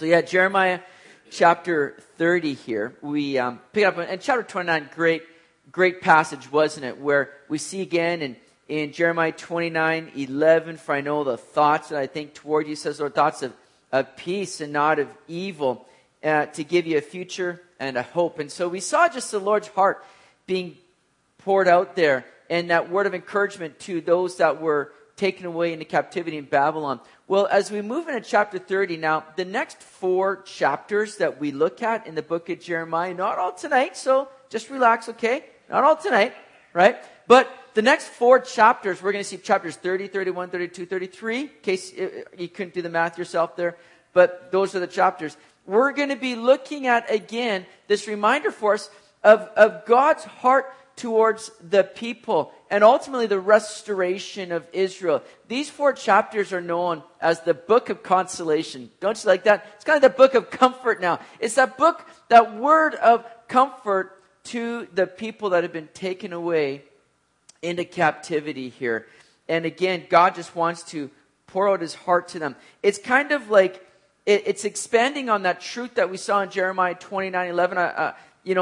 So yeah, Jeremiah chapter 30 here. We pick up, and chapter 29, great passage, wasn't it? Where we see again in Jeremiah 29:11, for I know the thoughts that I think toward you, says Lord, thoughts of peace and not of evil, to give you a future and a hope. And so we saw just the Lord's heart being poured out there, and that word of encouragement to those that were taken away into captivity in Babylon. Well, as we move into chapter 30 now, the next 4 chapters that we look at in the book of Jeremiah, not all tonight, so just relax, okay? Not all tonight, right? But the next 4 chapters, we're going to see chapters 30, 31, 32, 33, in case you couldn't do the math yourself there, but those are the chapters. We're going to be looking at, again, this reminder for us of God's heart towards the people and ultimately the restoration of Israel. These 4 chapters are known as the book of consolation. Don't you like that? It's kind of the book of comfort now. It's that book, that word of comfort to the people that have been taken away into captivity here. And again, God just wants to pour out his heart to them. It's kind of like, it's expanding on that truth that we saw in Jeremiah 29:11,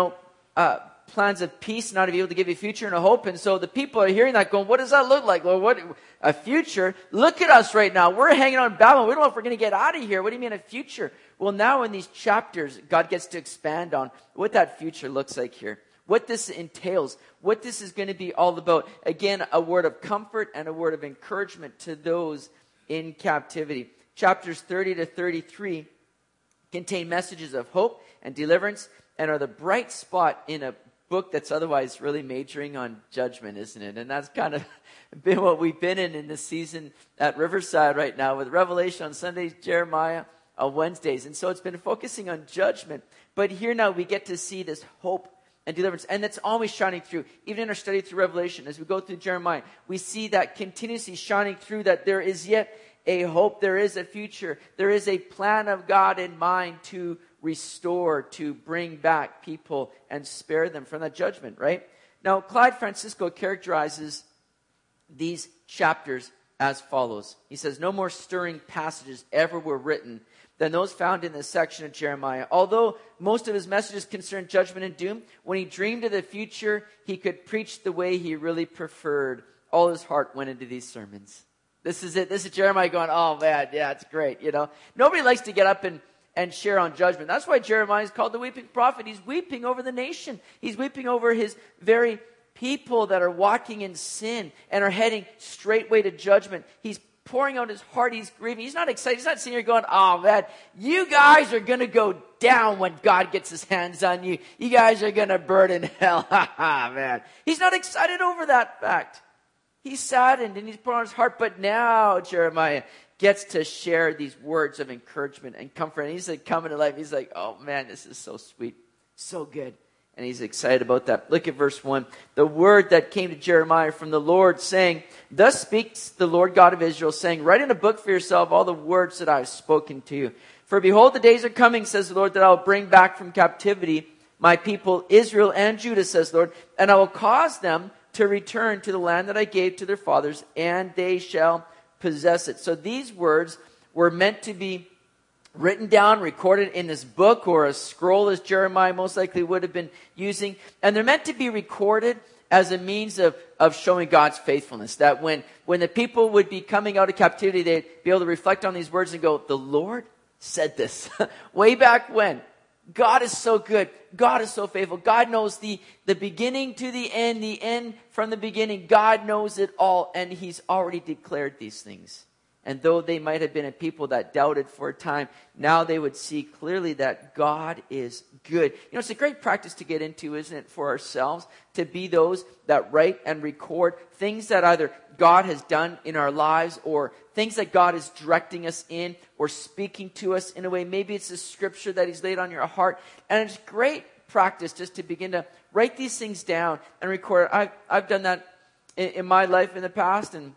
plans of peace, not to be able to give you a future and a hope. And so the people are hearing that going, what does that look like? Lord, what, a future? Look at us right now. We're hanging on in Babylon. We don't know if we're going to get out of here. What do you mean a future? Well, now in these chapters, God gets to expand on what that future looks like here, what this entails, what this is going to be all about. Again, a word of comfort and a word of encouragement to those in captivity. Chapters 30 to 33 contain messages of hope and deliverance and are the bright spot in a book that's otherwise really majoring on judgment, isn't it? And that's kind of been what we've been in this season at Riverside right now, with Revelation on Sundays, Jeremiah on Wednesdays. And so it's been focusing on judgment. But here now we get to see this hope and deliverance. And that's always shining through. Even in our study through Revelation, as we go through Jeremiah, we see that continuously shining through, that there is yet a hope, there is a future, there is a plan of God in mind to restore, to bring back people and spare them from that judgment, right? Now, Clyde Francisco characterizes these chapters as follows. He says, no more stirring passages ever were written than those found in this section of Jeremiah. Although most of his messages concerned judgment and doom, when he dreamed of the future, he could preach the way he really preferred. All his heart went into these sermons. This is it. This is Jeremiah going, oh man, yeah, it's great, you know. Nobody likes to get up and share on judgment. That's why Jeremiah is called the weeping prophet. He's weeping over the nation. He's weeping over his very people that are walking in sin and are heading straightway to judgment. He's pouring out his heart. He's grieving. He's not excited. He's not sitting here going, oh man, you guys are going to go down when God gets his hands on you. You guys are going to burn in hell. Ha ha, man. He's not excited over that fact. He's saddened and he's pouring out his heart. But now Jeremiah gets to share these words of encouragement and comfort. And he's like coming to life. He's like, oh man, this is so sweet. So good. And he's excited about that. Look at verse 1. The word that came to Jeremiah from the Lord, saying, thus speaks the Lord God of Israel, saying, write in a book for yourself all the words that I have spoken to you. For behold, the days are coming, says the Lord, that I will bring back from captivity my people Israel and Judah, says the Lord, and I will cause them to return to the land that I gave to their fathers, and they shall possess it. So these words were meant to be written down, recorded in this book or a scroll, as Jeremiah most likely would have been using. And they're meant to be recorded as a means of showing God's faithfulness. That when the people would be coming out of captivity, they'd be able to reflect on these words and go, the Lord said this way back when. God is so good. God is so faithful. God knows the beginning to the end from the beginning. God knows it all, and he's already declared these things. And though they might have been a people that doubted for a time, now they would see clearly that God is good. You know, it's a great practice to get into, isn't it, for ourselves, to be those that write and record things that either God has done in our lives or things that God is directing us in or speaking to us in a way. Maybe it's a scripture that he's laid on your heart. And it's great practice just to begin to write these things down and record. I've done that in my life in the past, and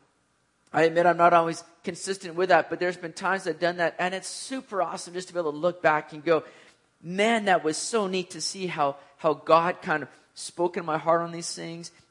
I admit I'm not always consistent with that, but there's been times I've done that, and it's super awesome just to be able to look back and go, man, that was so neat to see how God kind of spoke in my heart on these things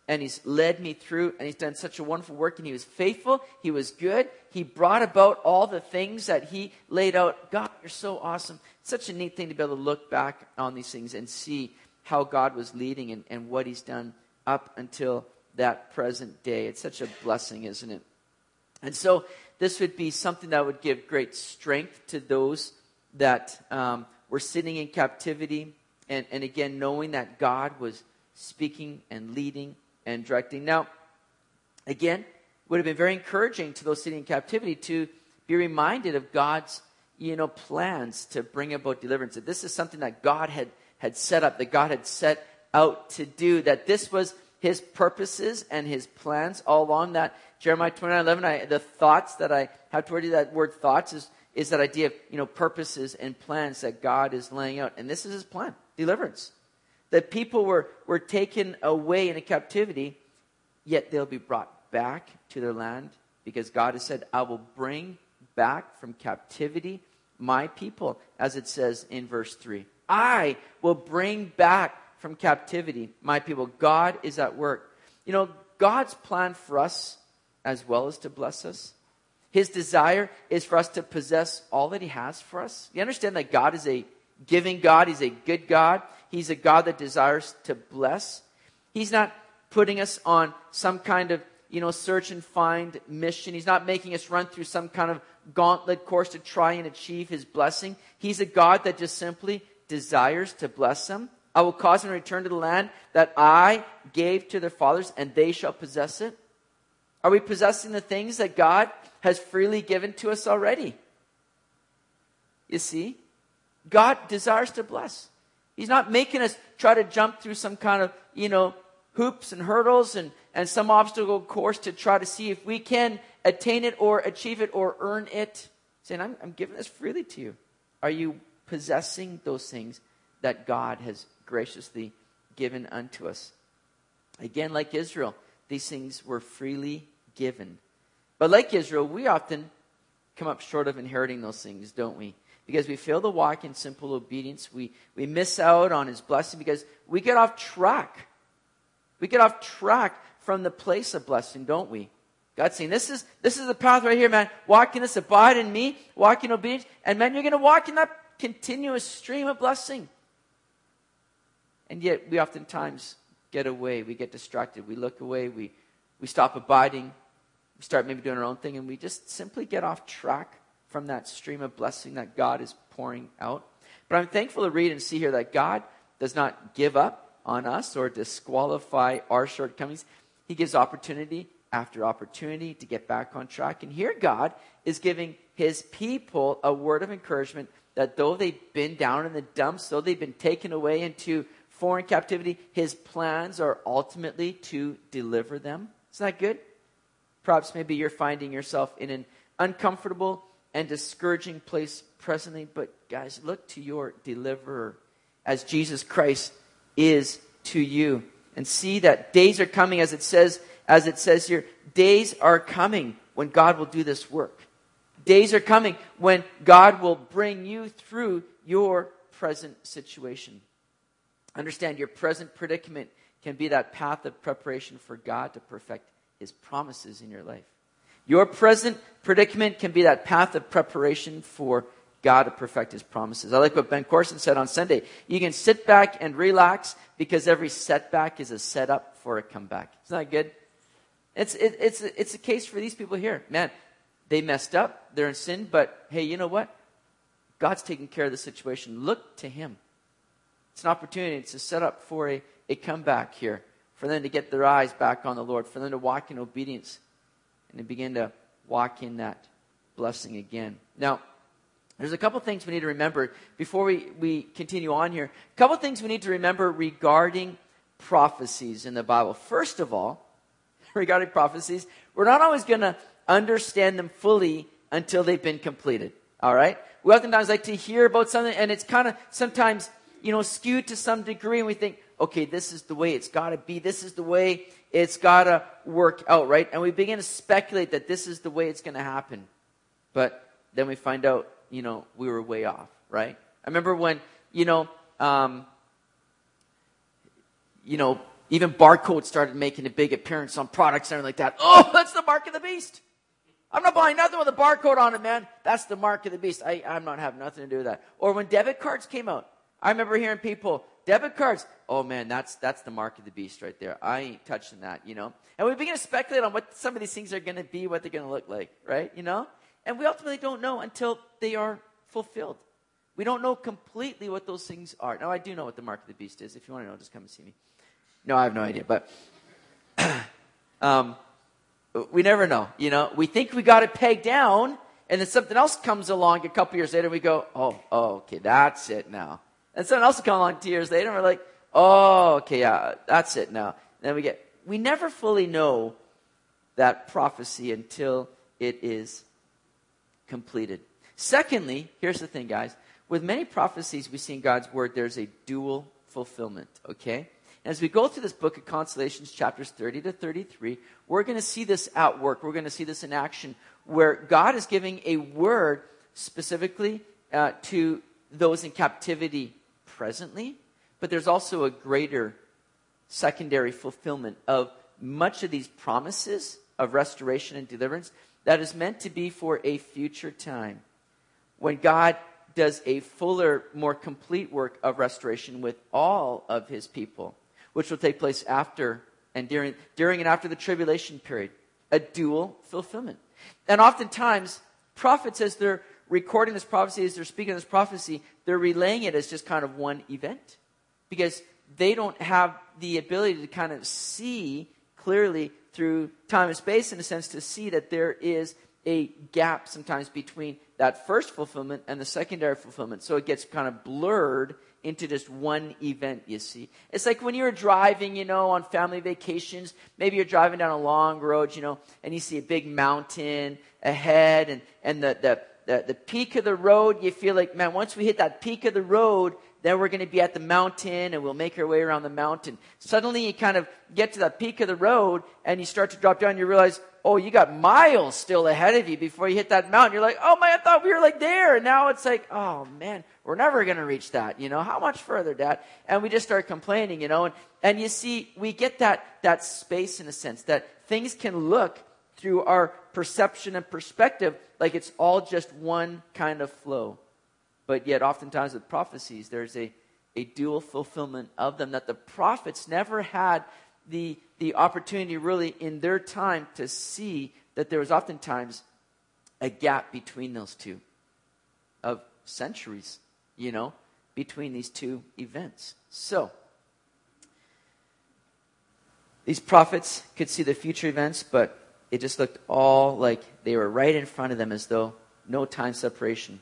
and he's led me through, and he's done such a wonderful work, and he was faithful, he was good, he brought about all the things that he laid out. God, you're so awesome. Such a neat thing to be able to look back on these things and see how God was leading and what he's done up until that present day. It's such a blessing, isn't it? And so this would be something that would give great strength to those that were sitting in captivity, and again, knowing that God was speaking and leading and directing. Now, again, would have been very encouraging to those sitting in captivity to be reminded of God's, plans to bring about deliverance. That this is something that God had set up, that God had set out to do, that this was his purposes and his plans all along. That Jeremiah 29:11, the thoughts that I have toward you, that word thoughts is that idea of, purposes and plans that God is laying out. And this is his plan, deliverance. That people were taken away into captivity, yet they'll be brought back to their land, because God has said, I will bring back from captivity my people, as it says in verse 3. I will bring back from captivity my people. God is at work. God's plan for us as well as to bless us. His desire is for us to possess all that he has for us. You understand that God is a giving God. He's a good God. He's a God that desires to bless. He's not putting us on some kind of, search and find mission. He's not making us run through some kind of gauntlet course to try and achieve his blessing. He's a God that just simply desires to bless them. I will cause them to return to the land that I gave to their fathers, and they shall possess it. Are we possessing the things that God has freely given to us already? You see, God desires to bless. He's not making us try to jump through some kind of, hoops and hurdles and some obstacle course to try to see if we can attain it or achieve it or earn it. Saying, I'm giving this freely to you. Are you possessing those things that God has graciously given unto us? Again, like Israel, these things were freely given. But like Israel, we often come up short of inheriting those things, don't we? Because we fail to walk in simple obedience. We miss out on his blessing because we get off track. We get off track from the place of blessing, don't we? God's saying, this is the path right here, man. Walk in this, abide in me, walk in obedience, and man, you're going to walk in that continuous stream of blessing. And yet, we oftentimes get away. We get distracted. We look away. We stop abiding. We start maybe doing our own thing, and we just simply get off track from that stream of blessing that God is pouring out. But I'm thankful to read and see here that God does not give up on us or disqualify our shortcomings. He gives opportunity after opportunity to get back on track. And here God is giving his people a word of encouragement that though they've been down in the dumps, though they've been taken away into foreign captivity, his plans are ultimately to deliver them. Isn't that good? Perhaps maybe you're finding yourself in an uncomfortable and discouraging place presently, but guys, look to your deliverer as Jesus Christ is to you, and see that days are coming, as it says here, days are coming when God will do this work. Days are coming when God will bring you through your present situation. Understand, your present predicament can be that path of preparation for God to perfect his promises in your life. Your present predicament can be that path of preparation for God to perfect his promises. I like what Ben Corson said on Sunday. You can sit back and relax because every setback is a setup for a comeback. Isn't that good? It's a case for these people here. Man, they messed up. They're in sin. But hey, you know what? God's taking care of the situation. Look to him. It's an opportunity. It's a setup for a comeback here. For them to get their eyes back on the Lord. For them to walk in obedience. And to begin to walk in that blessing again. Now, there's a couple things we need to remember before we continue on here. A couple things we need to remember regarding prophecies in the Bible. First of all, regarding prophecies, we're not always going to understand them fully until they've been completed. All right? We oftentimes like to hear about something, and it's kind of sometimes, skewed to some degree, and we think, okay, this is the way it's got to be. This is the way it's got to work out, right? And we begin to speculate that this is the way it's going to happen. But then we find out, we were way off, right? I remember when, Even barcodes started making a big appearance on products and everything like that. Oh, that's the mark of the beast. I'm not buying nothing with a barcode on it, man. That's the mark of the beast. I'm not having nothing to do with that. Or when debit cards came out, I remember hearing people, debit cards, oh man, that's the mark of the beast right there. I ain't touching that, you know. And we begin to speculate on what some of these things are going to be, what they're going to look like, right, you know. And we ultimately don't know until they are fulfilled. We don't know completely what those things are. Now, I do know what the mark of the beast is. If you want to know, just come and see me. No, I have no idea, but we never know, you know. We think we got it pegged down, and then something else comes along a couple years later, and we go, oh, okay, that's it now. And something else will come along 2 years later, and we're like, oh, okay, yeah, that's it now. And then we never fully know that prophecy until it is completed. Secondly, here's the thing, guys. With many prophecies we see in God's word, there's a dual fulfillment, okay? And as we go through this book of Consolations, chapters 30 to 33, we're going to see this at work. We're going to see this in action, where God is giving a word specifically to those in captivity presently, but there's also a greater secondary fulfillment of much of these promises of restoration and deliverance that is meant to be for a future time, when God does a fuller, more complete work of restoration with all of his people, which will take place after and during and after the tribulation period. A dual fulfillment. And oftentimes, prophets, as they're recording this prophecy, as they're speaking this prophecy, they're relaying it as just kind of one event. Because they don't have the ability to kind of see clearly through time and space, in a sense, to see that there is a gap sometimes between that first fulfillment and the secondary fulfillment. So it gets kind of blurred into just one event, you see. It's like when you're driving, you know, on family vacations. Maybe you're driving down a long road, you know, and you see a big mountain ahead, and the peak of the road, you feel like, man, once we hit that peak of the road, then we're going to be at the mountain, and we'll make our way around the mountain. Suddenly you kind of get to that peak of the road, and you start to drop down, and you realize, oh, you got miles still ahead of you before you hit that mountain. You're like, oh man, I thought we were like there. And now it's like, oh man, we're never going to reach that. You know, how much further, Dad? And we just start complaining, you know. And you see, we get that space, in a sense, that things can look through our perception and perspective like it's all just one kind of flow. But yet oftentimes with prophecies, there's a dual fulfillment of them, that the prophets never had the opportunity really in their time to see that there was oftentimes a gap between those two of centuries, you know, between these two events. So, these prophets could see the future events, but it just looked all like they were right in front of them, as though no time separation.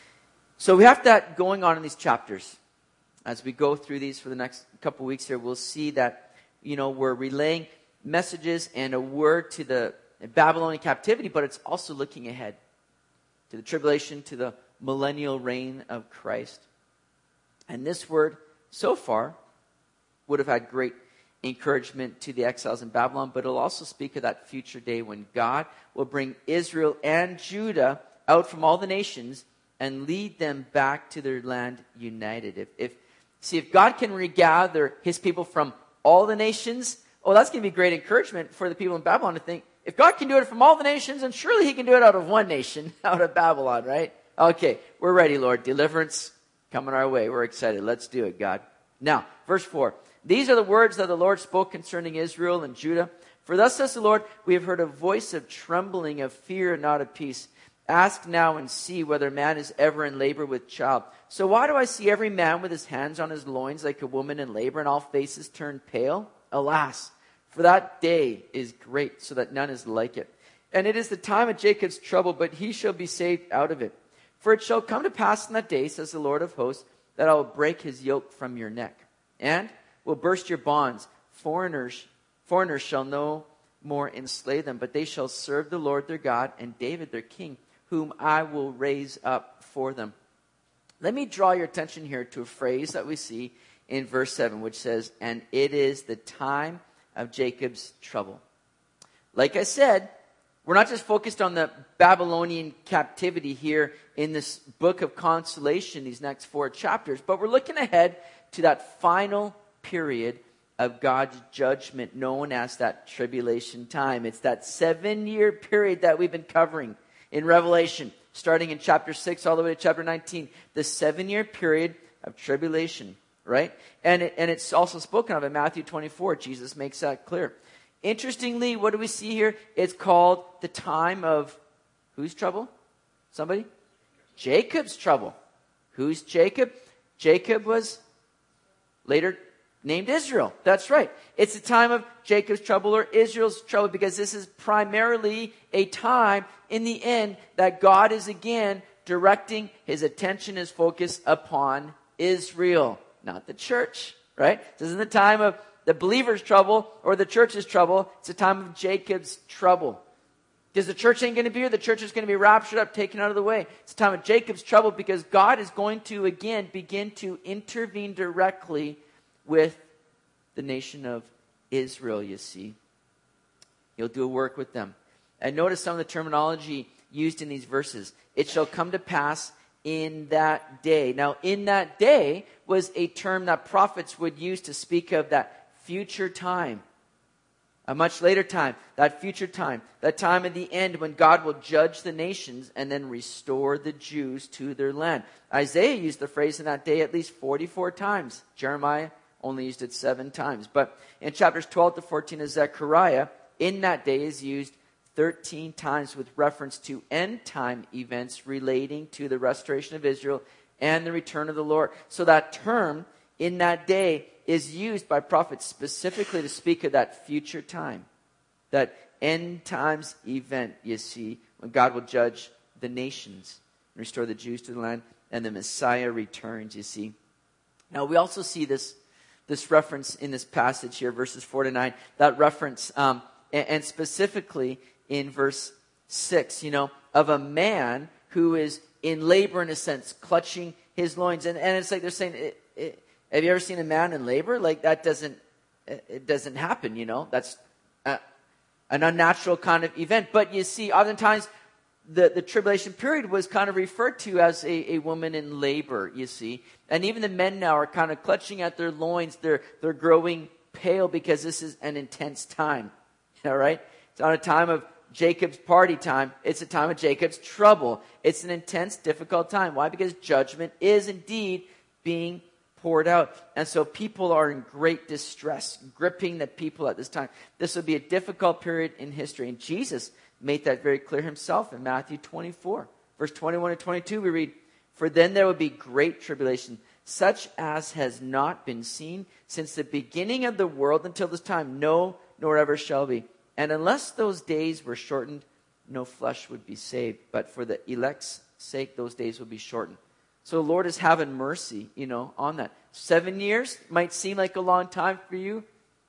So we have that going on in these chapters. As we go through these for the next couple weeks here, we'll see that, you know, we're relaying messages and a word to the Babylonian captivity, but it's also looking ahead to the tribulation, to the millennial reign of Christ. And this word, so far, would have had great encouragement to the exiles in Babylon, but it'll also speak of that future day when God will bring Israel and Judah out from all the nations and lead them back to their land united. If God can regather his people from all the nations, oh, that's going to be great encouragement for the people in Babylon to think, if God can do it from all the nations, then surely he can do it out of one nation, out of Babylon, right? Okay, we're ready, Lord. Deliverance coming our way. We're excited. Let's do it, God. Now, verse 4. These are the words that the Lord spoke concerning Israel and Judah. For thus says the Lord, we have heard a voice of trembling, of fear, and not of peace. Ask now and see whether man is ever in labor with child. So why do I see every man with his hands on his loins like a woman in labor, and all faces turn pale? Alas, for that day is great, so that none is like it. And it is the time of Jacob's trouble, but he shall be saved out of it. For it shall come to pass in that day, says the Lord of hosts, that I will break his yoke from your neck, and will burst your bonds. Foreigners shall no more enslave them, but they shall serve the Lord their God and David their king, whom I will raise up for them. Let me draw your attention here to a phrase that we see in verse 7, which says, and it is the time of Jacob's trouble. Like I said, we're not just focused on the Babylonian captivity here in this book of Consolation, these next 4 chapters, but we're looking ahead to that final period of God's judgment known as that tribulation time. It's that 7-year period that we've been covering in Revelation, starting in chapter 6 all the way to chapter 19. The 7-year period of tribulation, right? And it's also spoken of in Matthew 24. Jesus makes that clear. Interestingly, what do we see here? It's called the time of whose trouble? Somebody? Jacob's trouble. Who's Jacob? Jacob was later named Israel. That's right. It's the time of Jacob's trouble or Israel's trouble, because this is primarily a time in the end that God is again directing his attention, his focus upon Israel, not the church, right? This isn't the time of the believer's trouble or the church's trouble. It's the time of Jacob's trouble. Because the church ain't going to be here. The church is going to be raptured up, taken out of the way. It's the time of Jacob's trouble, because God is going to again begin to intervene directly with the nation of Israel, you see. He'll do a work with them. And notice some of the terminology used in these verses. It shall come to pass in that day. Now, in that day was a term that prophets would use to speak of that future time. A much later time, that future time, that time at the end when God will judge the nations and then restore the Jews to their land. Isaiah used the phrase in that day at least 44 times. Jeremiah only used it 7 times. But in chapters 12 to 14 of Zechariah, in that day is used 13 times with reference to end time events relating to the restoration of Israel and the return of the Lord. So that term, in that day, is used by prophets specifically to speak of that future time, that end times event, you see, when God will judge the nations and restore the Jews to the land, and the Messiah returns, you see. Now, we also see this reference in this passage here, verses 4 to 9, that reference, and specifically in verse 6, of a man who is in labor, in a sense, clutching his loins. And it's like they're saying, have you ever seen a man in labor? Like it doesn't happen, That's an unnatural kind of event. But you see, oftentimes the tribulation period was kind of referred to as a woman in labor, you see. And even the men now are kind of clutching at their loins. They're growing pale because this is an intense time. All right? It's not a time of Jacob's party time. It's a time of Jacob's trouble. It's an intense, difficult time. Why? Because judgment is indeed being poured out. And so people are in great distress, gripping the people at this time. This will be a difficult period in history. And Jesus made that very clear himself in Matthew 24. Verse 21 and 22 we read, "For then there will be great tribulation, such as has not been seen since the beginning of the world until this time, no, nor ever shall be. And unless those days were shortened, no flesh would be saved. But for the elect's sake, those days will be shortened." So the Lord is having mercy, on that. 7 years might seem like a long time for you,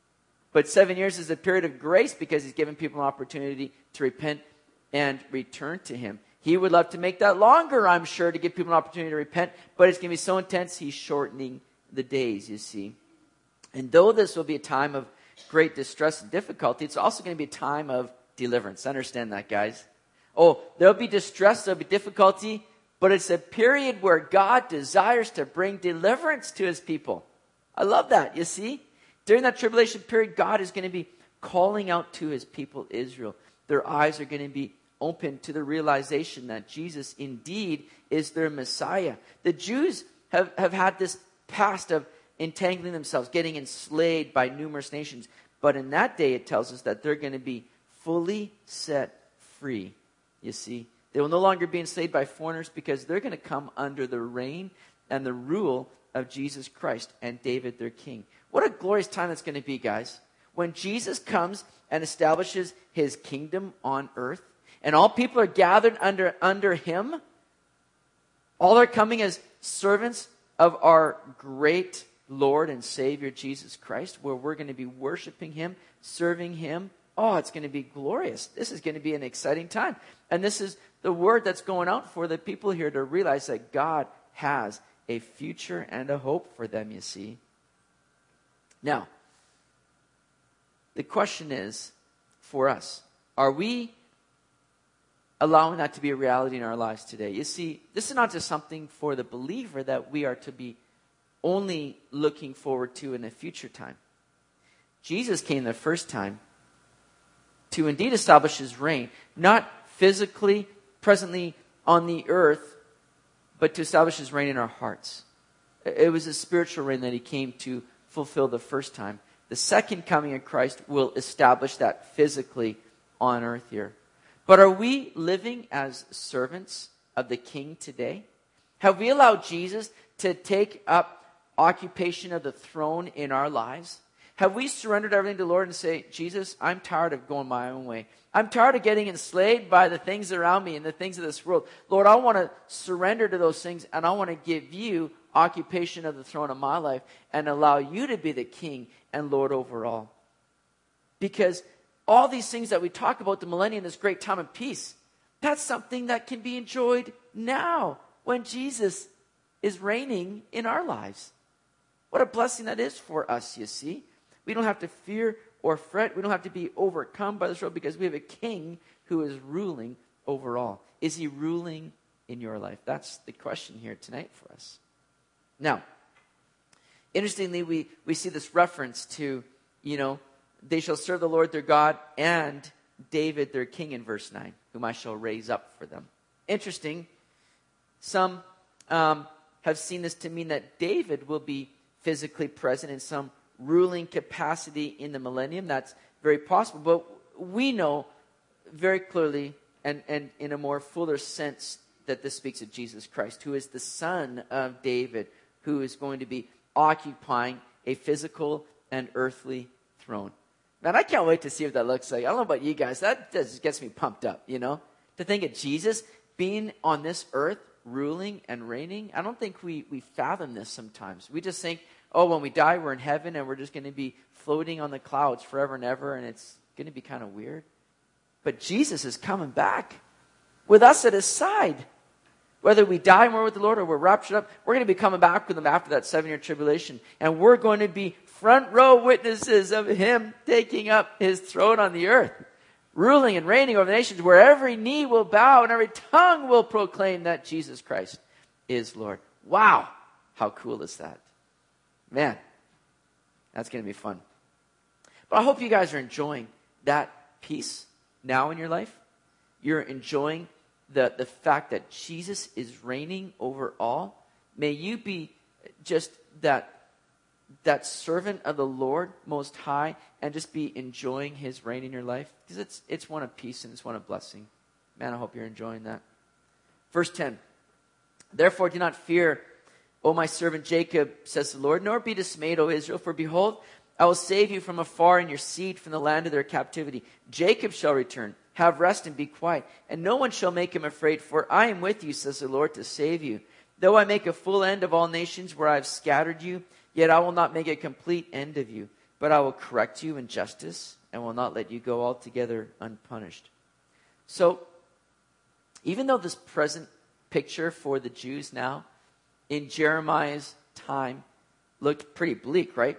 but 7 years is a period of grace because he's given people an opportunity to repent and return to him. He would love to make that longer, I'm sure, to give people an opportunity to repent, but it's going to be so intense, he's shortening the days, you see. And though this will be a time of great distress and difficulty, it's also going to be a time of deliverance. Understand that, guys. There'll be distress, there'll be difficulty, but it's a period where God desires to bring deliverance to his people. I love that, you see. During that tribulation period, God is going to be calling out to his people Israel. Their eyes are going to be open to the realization that Jesus indeed is their Messiah. The Jews have had this past of entangling themselves, getting enslaved by numerous nations. But in that day, it tells us that they're going to be fully set free, you see. They will no longer be enslaved by foreigners because they're going to come under the reign and the rule of Jesus Christ and David, their king. What a glorious time it's going to be, guys. When Jesus comes and establishes his kingdom on earth, and all people are gathered under him, all are coming as servants of our great Lord and Savior, Jesus Christ, where we're going to be worshiping him, serving him. Oh, it's going to be glorious. This is going to be an exciting time. And this is the word that's going out for the people here to realize that God has a future and a hope for them, you see. Now, the question is for us, are we allowing that to be a reality in our lives today? You see, this is not just something for the believer that we are to be only looking forward to in a future time. Jesus came the first time to indeed establish his reign, not physically, presently on the earth, but to establish his reign in our hearts. It was a spiritual reign that he came to fulfill the first time. The second coming of Christ will establish that physically on earth here. But are we living as servants of the King today? Have we allowed Jesus to take up occupation of the throne in our lives? Have we surrendered everything to the Lord and say, Jesus, I'm tired of going my own way. I'm tired of getting enslaved by the things around me and the things of this world. Lord, I want to surrender to those things, and I want to give you occupation of the throne of my life and allow you to be the King and Lord over all. Because all these things that we talk about, the millennium, this great time of peace, that's something that can be enjoyed now when Jesus is reigning in our lives. What a blessing that is for us, you see. We don't have to fear or fret. We don't have to be overcome by this world because we have a King who is ruling over all. Is he ruling in your life? That's the question here tonight for us. Now, interestingly, we see this reference to, they shall serve the Lord their God and David their king in verse 9, whom I shall raise up for them. Interesting. Some have seen this to mean that David will be physically present in some ruling capacity in the millennium. That's very possible. But we know very clearly and in a more fuller sense that this speaks of Jesus Christ, who is the son of David, who is going to be occupying a physical and earthly throne. Man, I can't wait to see what that looks like. I don't know about you guys. That just gets me pumped up, to think of Jesus being on this earth, ruling and reigning. I don't think we fathom this sometimes. We just think, when we die, we're in heaven and we're just going to be floating on the clouds forever and ever, and it's going to be kind of weird. But Jesus is coming back with us at his side. Whether we die and we're with the Lord or we're raptured up, we're going to be coming back with him after that 7-year tribulation. And we're going to be front row witnesses of him taking up his throne on the earth, ruling and reigning over the nations, where every knee will bow and every tongue will proclaim that Jesus Christ is Lord. Wow, how cool is that? Man, that's going to be fun. But I hope you guys are enjoying that peace now in your life. You're enjoying the fact that Jesus is reigning over all. May you be just that servant of the Lord Most High and just be enjoying his reign in your life. Because it's one of peace and it's one of blessing. Man, I hope you're enjoying that. Verse 10. Therefore do not fear, O my servant Jacob, says the Lord, nor be dismayed, O Israel, for behold, I will save you from afar and your seed from the land of their captivity. Jacob shall return, have rest and be quiet, and no one shall make him afraid, for I am with you, says the Lord, to save you. Though I make a full end of all nations where I have scattered you, yet I will not make a complete end of you, but I will correct you in justice and will not let you go altogether unpunished. So, even though this present picture for the Jews now, in Jeremiah's time, looked pretty bleak, right?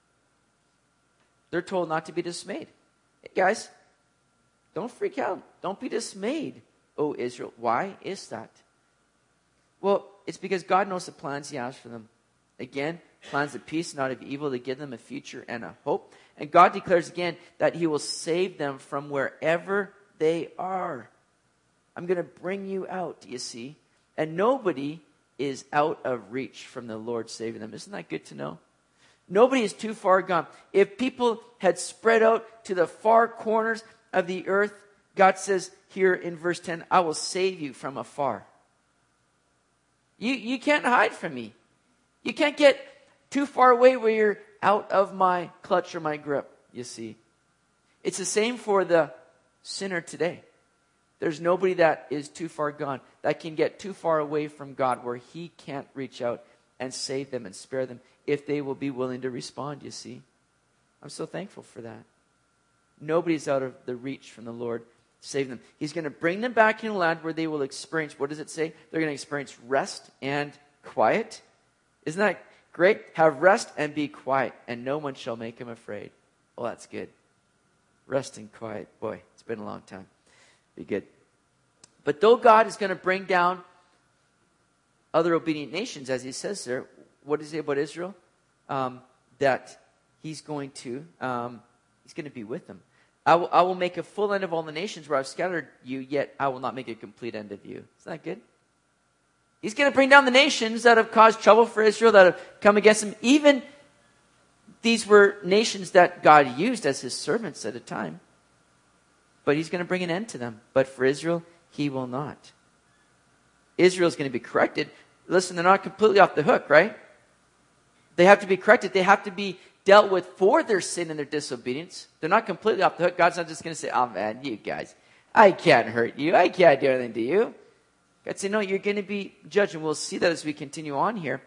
They're told not to be dismayed. Hey guys, don't freak out. Don't be dismayed, O Israel. Why is that? Well, it's because God knows the plans he has for them. Again, plans of peace, not of evil, to give them a future and a hope. And God declares again that he will save them from wherever they are. I'm going to bring you out, you see. And nobody is out of reach from the Lord saving them. Isn't that good to know? Nobody is too far gone. If people had spread out to the far corners of the earth, God says here in verse 10, I will save you from afar. You can't hide from me. You can't get too far away where you're out of my clutch or my grip, you see. It's the same for the sinner today. There's nobody that is too far gone, that can get too far away from God where he can't reach out and save them and spare them if they will be willing to respond, you see. I'm so thankful for that. Nobody's out of the reach from the Lord saving them. He's going to bring them back in a land where they will experience, what does it say? They're going to experience rest and quiet. Isn't that great? Have rest and be quiet, and no one shall make him afraid. Oh, that's good. Rest and quiet. Boy, it's been a long time. Be good. But though God is going to bring down other obedient nations, as he says there, what does he say about Israel? That he's going to be with them. I will make a full end of all the nations where I've scattered you, yet I will not make a complete end of you. Isn't that good? He's going to bring down the nations that have caused trouble for Israel, that have come against him. Even these were nations that God used as his servants at a time. But he's going to bring an end to them. But for Israel, he will not. Israel's going to be corrected. Listen, they're not completely off the hook, right? They have to be corrected. They have to be dealt with for their sin and their disobedience. They're not completely off the hook. God's not just going to say, oh man, you guys, I can't hurt you. I can't do anything to you. God said, no, you're going to be judged. And we'll see that as we continue on here.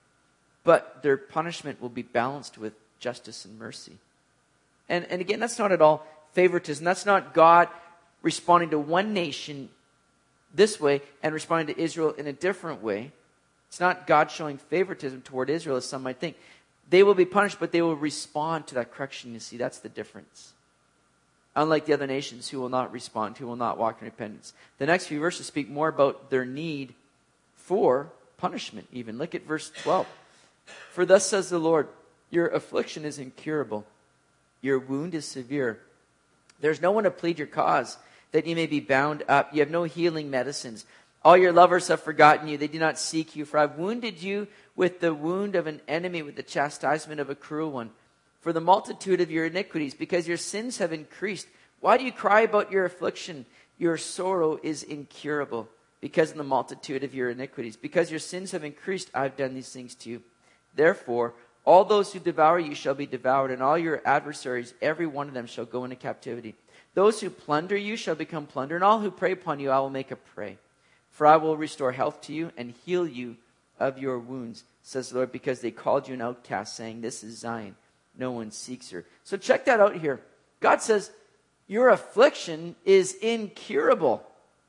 But their punishment will be balanced with justice and mercy. And again, that's not at all favoritism. That's not God responding to one nation this way and responding to Israel in a different way. It's not God showing favoritism toward Israel, as some might think. They will be punished, but they will respond to that correction. You see, that's the difference. Unlike the other nations who will not respond, who will not walk in repentance. The next few verses speak more about their need for punishment even. Look at verse 12. For thus says the Lord, your affliction is incurable. Your wound is severe. There's no one to plead your cause, that you may be bound up. You have no healing medicines. All your lovers have forgotten you. They do not seek you. For I've wounded you with the wound of an enemy, with the chastisement of a cruel one. For the multitude of your iniquities, because your sins have increased. Why do you cry about your affliction? Your sorrow is incurable, because of the multitude of your iniquities. Because your sins have increased, I've done these things to you. Therefore, all those who devour you shall be devoured, and all your adversaries, every one of them, shall go into captivity. Those who plunder you shall become plunder, and all who prey upon you I will make a prey. For I will restore health to you and heal you of your wounds, says the Lord, because they called you an outcast, saying, this is Zion. No one seeks her. So check that out here. God says, your affliction is incurable.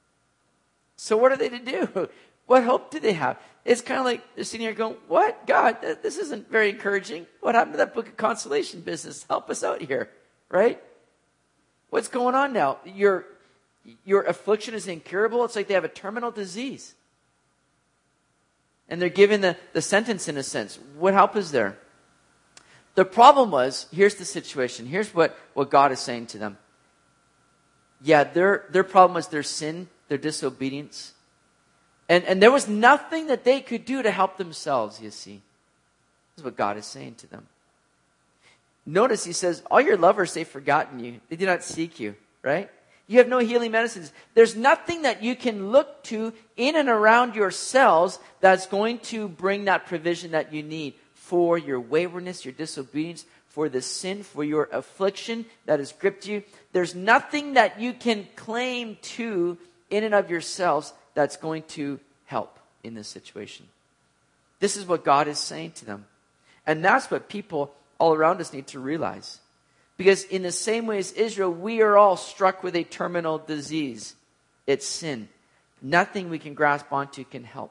So what are they to do? What hope do they have? It's kind of like they're sitting here going, what? God, this isn't very encouraging. What happened to that book of consolation business? Help us out here, right? What's going on now? Your affliction is incurable. It's like they have a terminal disease. And they're given the sentence in a sense. What help is there? The problem was, here's the situation. Here's what God is saying to them. Yeah, their problem was their sin, their disobedience. And there was nothing that they could do to help themselves, you see. This is what God is saying to them. Notice he says, all your lovers, they've forgotten you. They do not seek you, right? You have no healing medicines. There's nothing that you can look to in and around yourselves that's going to bring that provision that you need for your waywardness, your disobedience, for the sin, for your affliction that has gripped you. There's nothing that you can claim to in and of yourselves that's going to help in this situation. This is what God is saying to them. And that's what people all around us need to realize. Because in the same way as Israel, we are all struck with a terminal disease. It's sin. Nothing we can grasp onto can help.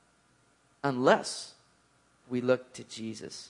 Unless we look to Jesus.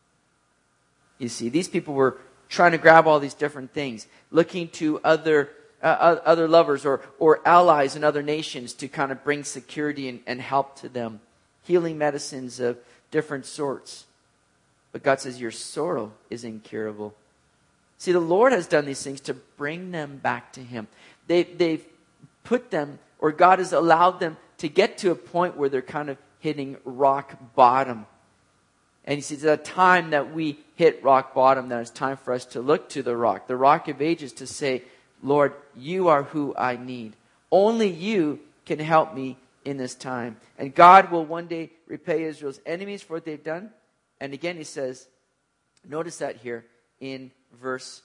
You see, these people were trying to grab all these different things. Looking to other lovers or allies in other nations to kind of bring security and help to them. Healing medicines of different sorts. But God says your sorrow is incurable. See, the Lord has done these things to bring them back to Him. They've put them, or God has allowed them to get to a point where they're kind of hitting rock bottom. And He says, at a time that we hit rock bottom, then it's time for us to look to the rock of ages, to say, Lord, you are who I need. Only you can help me in this time. And God will one day repay Israel's enemies for what they've done. And again, He says, notice that here in verse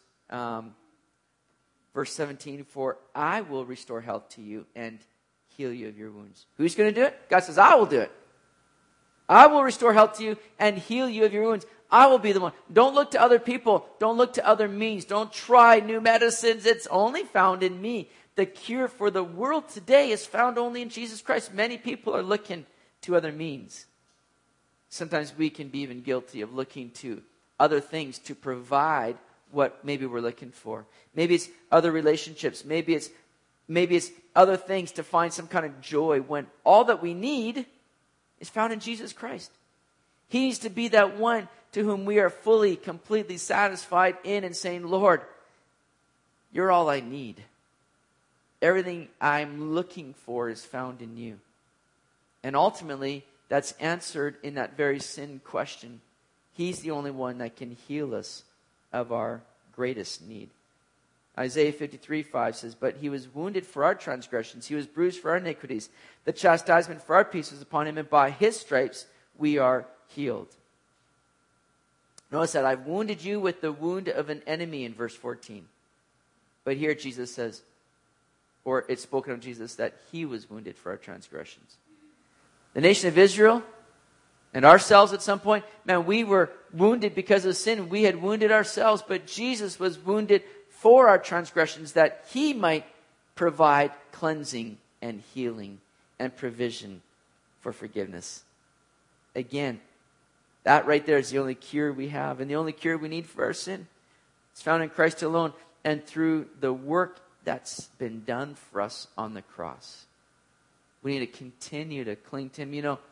17, for I will restore health to you and heal you of your wounds. Who's going to do it? God says, I will do it. I will restore health to you and heal you of your wounds. I will be the one. Don't look to other people. Don't look to other means. Don't try new medicines. It's only found in me. The cure for the world today is found only in Jesus Christ. Many people are looking to other means. Sometimes we can be even guilty of looking to other things to provide what maybe we're looking for. Maybe it's other relationships. Maybe it's other things to find some kind of joy, when all that we need is found in Jesus Christ. He needs to be that one to whom we are fully, completely satisfied in and saying, Lord, you're all I need. Everything I'm looking for is found in you. And ultimately, that's answered in that very sin question. He's the only one that can heal us of our greatest need. Isaiah 53:5 says, but he was wounded for our transgressions. He was bruised for our iniquities. The chastisement for our peace was upon him, and by his stripes we are healed. Notice that I've wounded you with the wound of an enemy in verse 14. But here Jesus says, or it's spoken of Jesus, that he was wounded for our transgressions. The nation of Israel and ourselves at some point, man, we were wounded because of sin. We had wounded ourselves, but Jesus was wounded for our transgressions, that he might provide cleansing and healing and provision for forgiveness. Again, that right there is the only cure we have, and the only cure we need for our sin. It's found in Christ alone and through the work that's been done for us on the cross. We need to continue to cling to him. You know,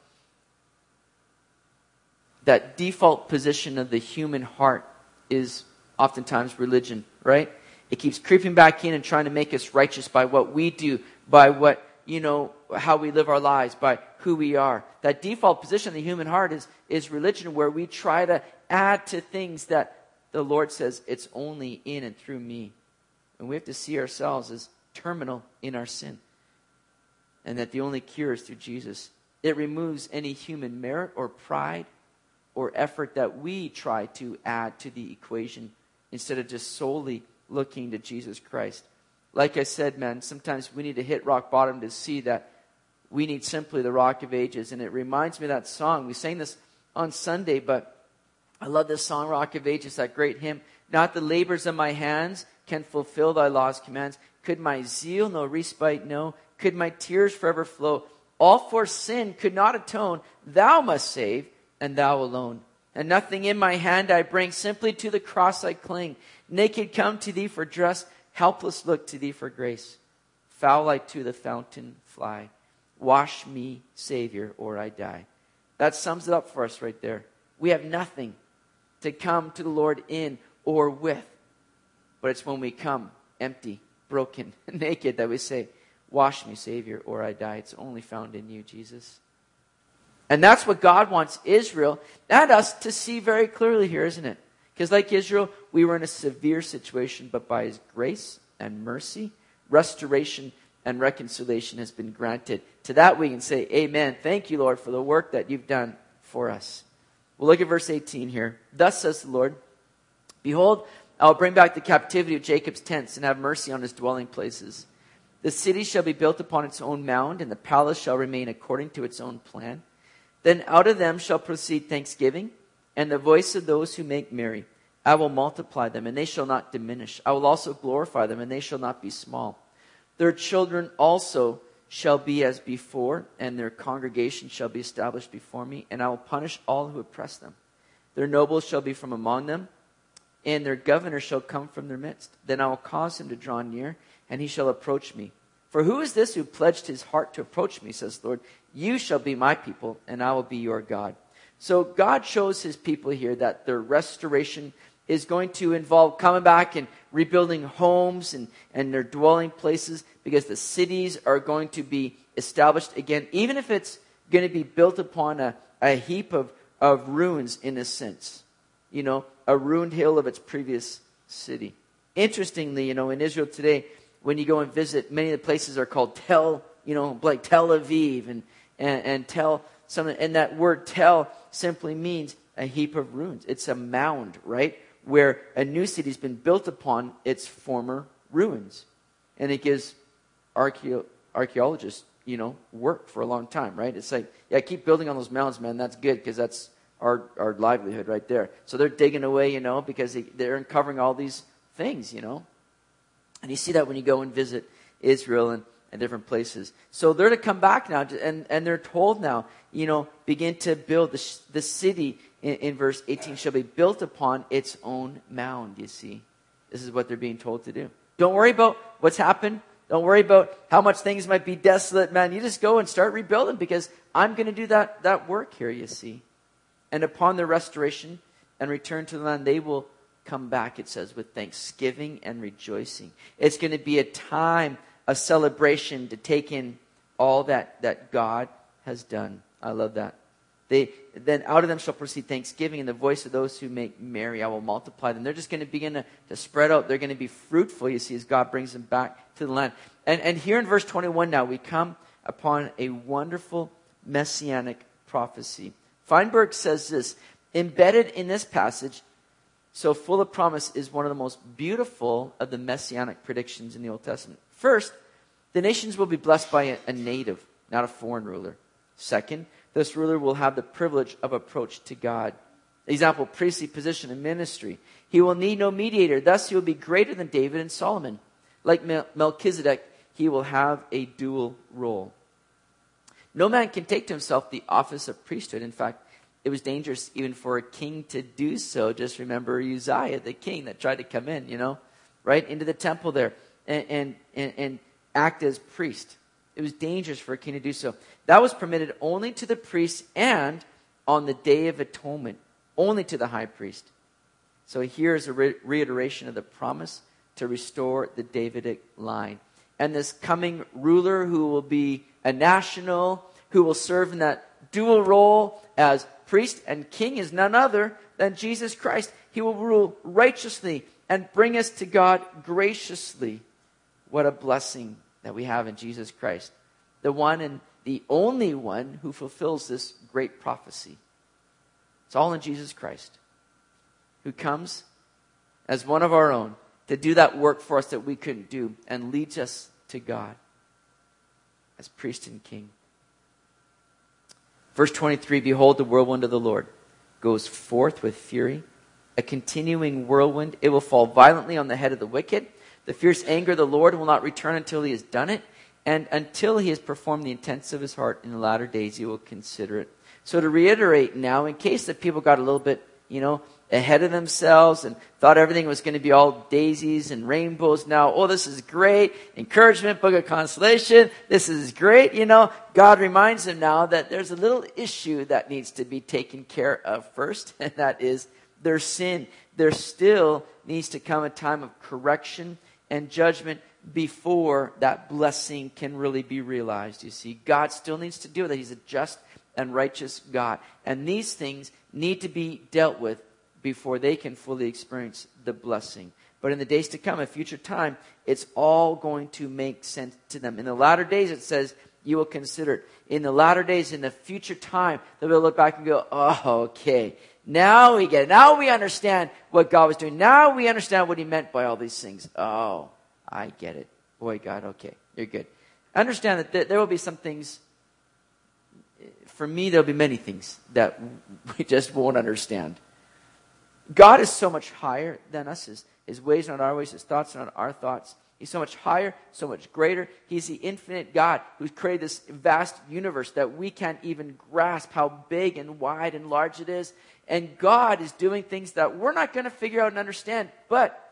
that default position of the human heart is oftentimes religion, right? It keeps creeping back in and trying to make us righteous by what we do, by what, how we live our lives, by who we are. That default position of the human heart is religion, where we try to add to things that the Lord says it's only in and through me. And we have to see ourselves as terminal in our sin. And that the only cure is through Jesus. It removes any human merit or pride or effort that we try to add to the equation, instead of just solely looking to Jesus Christ. Like I said, man, sometimes we need to hit rock bottom to see that we need simply the Rock of Ages. And it reminds me of that song. We sang this on Sunday, but I love this song, Rock of Ages, that great hymn. Not the labors of my hands can fulfill thy law's commands. Could my zeal no respite know? Could my tears forever flow? All for sin could not atone. Thou must save, and thou alone. And nothing in my hand I bring, simply to the cross I cling. Naked come to thee for dress, helpless look to thee for grace. Foul I to the fountain fly. Wash me, Savior, or I die. That sums it up for us right there. We have nothing to come to the Lord in or with. But it's when we come empty, broken, naked that we say, wash me, Savior, or I die. It's only found in you, Jesus. And that's what God wants Israel and us to see very clearly here, isn't it? Because like Israel, we were in a severe situation, but by his grace and mercy, restoration and reconciliation has been granted. To that we can say, amen. Thank you, Lord, for the work that you've done for us. We'll look at verse 18 here. Thus says the Lord, behold, I'll bring back the captivity of Jacob's tents and have mercy on his dwelling places. The city shall be built upon its own mound, and the palace shall remain according to its own plan. Then out of them shall proceed thanksgiving, and the voice of those who make merry. I will multiply them, and they shall not diminish. I will also glorify them, and they shall not be small. Their children also shall be as before, and their congregation shall be established before me, and I will punish all who oppress them. Their nobles shall be from among them, and their governor shall come from their midst. Then I will cause him to draw near, and he shall approach me. For who is this who pledged his heart to approach me, says the Lord? You shall be my people, and I will be your God. So God shows his people here that their restoration is going to involve coming back and rebuilding homes and their dwelling places, because the cities are going to be established again, even if it's going to be built upon a heap of ruins in a sense. A ruined hill of its previous city. Interestingly, in Israel today, when you go and visit, many of the places are called like Tel Aviv and Tel something. And that word Tel simply means a heap of ruins. It's a mound, right? Where a new city's been built upon its former ruins. And it gives archaeologists, work for a long time, right? It's like, yeah, keep building on those mounds, man. That's good, because that's our livelihood right there. So they're digging away, because they're uncovering all these things, And you see that when you go and visit Israel and different places. So they're to come back now, and they're told now, begin to build the city in verse 18 shall be built upon its own mound, you see. This is what they're being told to do. Don't worry about what's happened. Don't worry about how much things might be desolate, man. You just go and start rebuilding, because I'm going to do that work here, you see. And upon their restoration, and return to the land, they will come back, it says, with thanksgiving and rejoicing. It's going to be a time of celebration to take in all that God has done. I love that. Then out of them shall proceed thanksgiving, and the voice of those who make merry, I will multiply them. They're just going to begin to spread out. They're going to be fruitful, you see, as God brings them back to the land. And here in verse 21 now, we come upon a wonderful messianic prophecy. Feinberg says this, embedded in this passage, so full of promise, is one of the most beautiful of the messianic predictions in the Old Testament. First, the nations will be blessed by a native, not a foreign ruler. Second, this ruler will have the privilege of approach to God. Example, priestly position and ministry. He will need no mediator. Thus, he will be greater than David and Solomon. Like Melchizedek, he will have a dual role. No man can take to himself the office of priesthood. In fact, it was dangerous even for a king to do so. Just remember Uzziah, the king that tried to come in, right into the temple there and act as priest. It was dangerous for a king to do so. That was permitted only to the priests and on the Day of Atonement, only to the high priest. So here is a reiteration of the promise to restore the Davidic line. And this coming ruler who will be a national, who will serve in that dual role as priest and king is none other than Jesus Christ. He will rule righteously and bring us to God graciously. What a blessing that we have in Jesus Christ. The one and the only one who fulfills this great prophecy. It's all in Jesus Christ, who comes as one of our own to do that work for us that we couldn't do and leads us to God as priest and king. Verse 23, behold, the whirlwind of the Lord goes forth with fury, a continuing whirlwind. It will fall violently on the head of the wicked. The fierce anger of the Lord will not return until he has done it, and until he has performed the intents of his heart in the latter days, he will consider it. So to reiterate now, in case that people got a little bit, ahead of themselves and thought everything was going to be all daisies and rainbows now. This is great. Encouragement, book of consolation. This is great. God reminds them now that there's a little issue that needs to be taken care of first, and that is their sin. There still needs to come a time of correction and judgment before that blessing can really be realized. You see, God still needs to do that. He's a just and righteous God. And these things need to be dealt with before they can fully experience the blessing. But in the days to come, a future time, it's all going to make sense to them. In the latter days, it says, you will consider it. In the latter days, in the future time, they'll look back and go, okay. Now we get it. Now we understand what God was doing. Now we understand what he meant by all these things. Oh, I get it. Boy, God, okay. You're good. Understand that there will be some things. For me, there'll be many things that we just won't understand. God is so much higher than us. His ways are not our ways. His thoughts are not our thoughts. He's so much higher, so much greater. He's the infinite God who's created this vast universe that we can't even grasp how big and wide and large it is. And God is doing things that we're not going to figure out and understand. But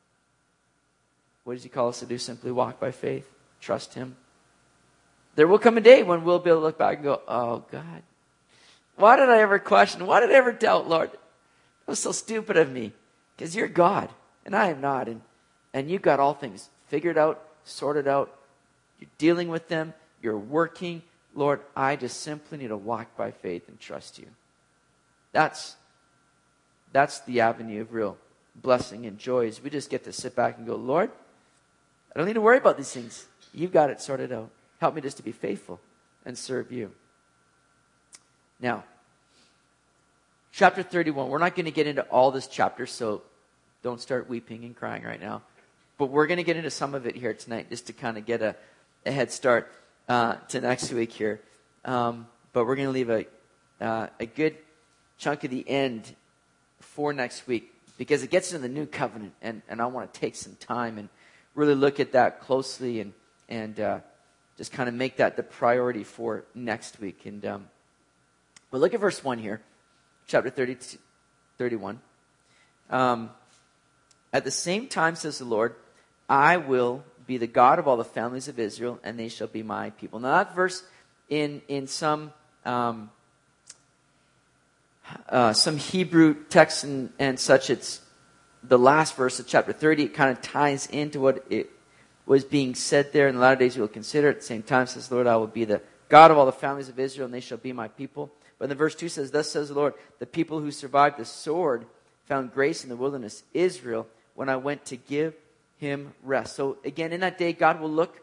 what does he call us to do? Simply walk by faith. Trust him. There will come a day when we'll be able to look back and go, oh, God, why did I ever question? Why did I ever doubt, Lord? That was so stupid of me. Because you're God, and I am not. And you've got all things figured out, sorted out. You're dealing with them. You're working. Lord, I just simply need to walk by faith and trust you. That's the avenue of real blessing and joy, is we just get to sit back and go, Lord, I don't need to worry about these things. You've got it sorted out. Help me just to be faithful and serve you. Now, chapter 31. We're not going to get into all this chapter, so don't start weeping and crying right now. But we're going to get into some of it here tonight just to kind of get a head start to next week here. But we're going to leave a good chunk of the end for next week because it gets into the new covenant, and I want to take some time and really look at that closely and just kind of make that the priority for next week. And but look at verse 1 here, chapter 31. At the same time, says the Lord, I will be the God of all the families of Israel, and they shall be my people. Now that verse in some some Hebrew texts and such, it's the last verse of chapter 30. It kind of ties into what it was being said there. In the latter days you will consider. At the same time, says the Lord, I will be the God of all the families of Israel, and they shall be my people. But then verse 2 says, thus says the Lord, the people who survived the sword found grace in the wilderness, Israel, when I went to give him rest. So again, in that day, God will look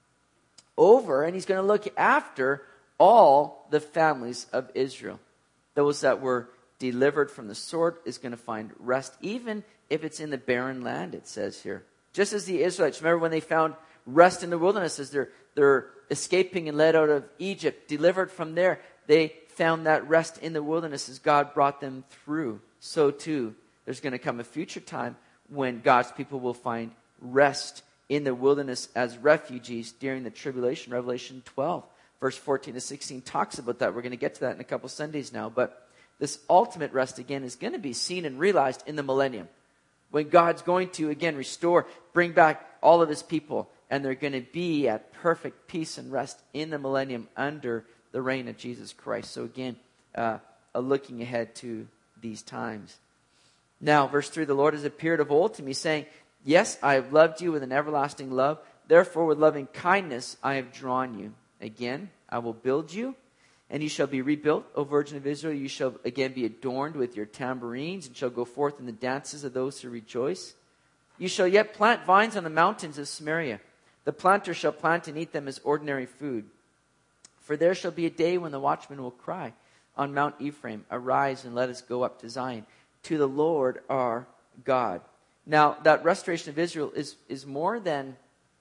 over, and he's going to look after all the families of Israel. Those that were delivered from the sword is going to find rest, even if it's in the barren land, it says here. Just as the Israelites, remember when they found rest in the wilderness as they're escaping and led out of Egypt, delivered from there, they found that rest in the wilderness as God brought them through. So too, there's going to come a future time when God's people will find rest in the wilderness as refugees during the tribulation. Revelation 12, verse 14 to 16 talks about that. We're going to get to that in a couple Sundays now. But this ultimate rest, again, is going to be seen and realized in the millennium, when God's going to, again, restore, bring back all of his people, and they're going to be at perfect peace and rest in the millennium under the reign of Jesus Christ. So again, a looking ahead to these times. Now, verse 3, the Lord has appeared of old to me, saying, yes, I have loved you with an everlasting love. Therefore, with loving kindness, I have drawn you. Again, I will build you, and you shall be rebuilt, O Virgin of Israel. You shall again be adorned with your tambourines, and shall go forth in the dances of those who rejoice. You shall yet plant vines on the mountains of Samaria. The planter shall plant and eat them as ordinary food. For there shall be a day when the watchman will cry on Mount Ephraim, arise and let us go up to Zion, to the Lord our God. Now, that restoration of Israel is more than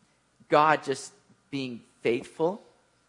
God just being faithful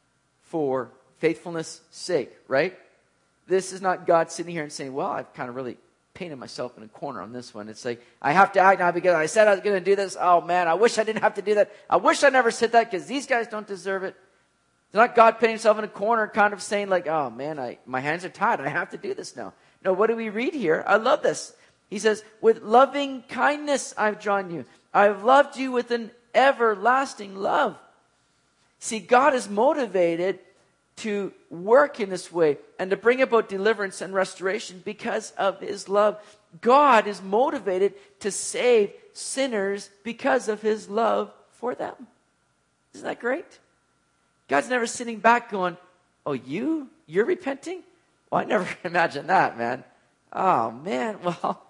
for faithfulness' sake, right? This is not God sitting here and saying, well, I've kind of really painted myself in a corner on this one. It's like, I have to act now because I said I was going to do this. Oh, man, I wish I didn't have to do that. I wish I never said that because these guys don't deserve it. It's not God painting himself in a corner kind of saying like, oh, man, my hands are tied. I have to do this now. No, what do we read here? I love this. He says, with loving kindness I've drawn you. I've loved you with an everlasting love. See, God is motivated to work in this way and to bring about deliverance and restoration because of his love. God is motivated to save sinners because of his love for them. Isn't that great? God's never sitting back going, oh, you're repenting? Well, I never imagined that, man. Oh, man, well,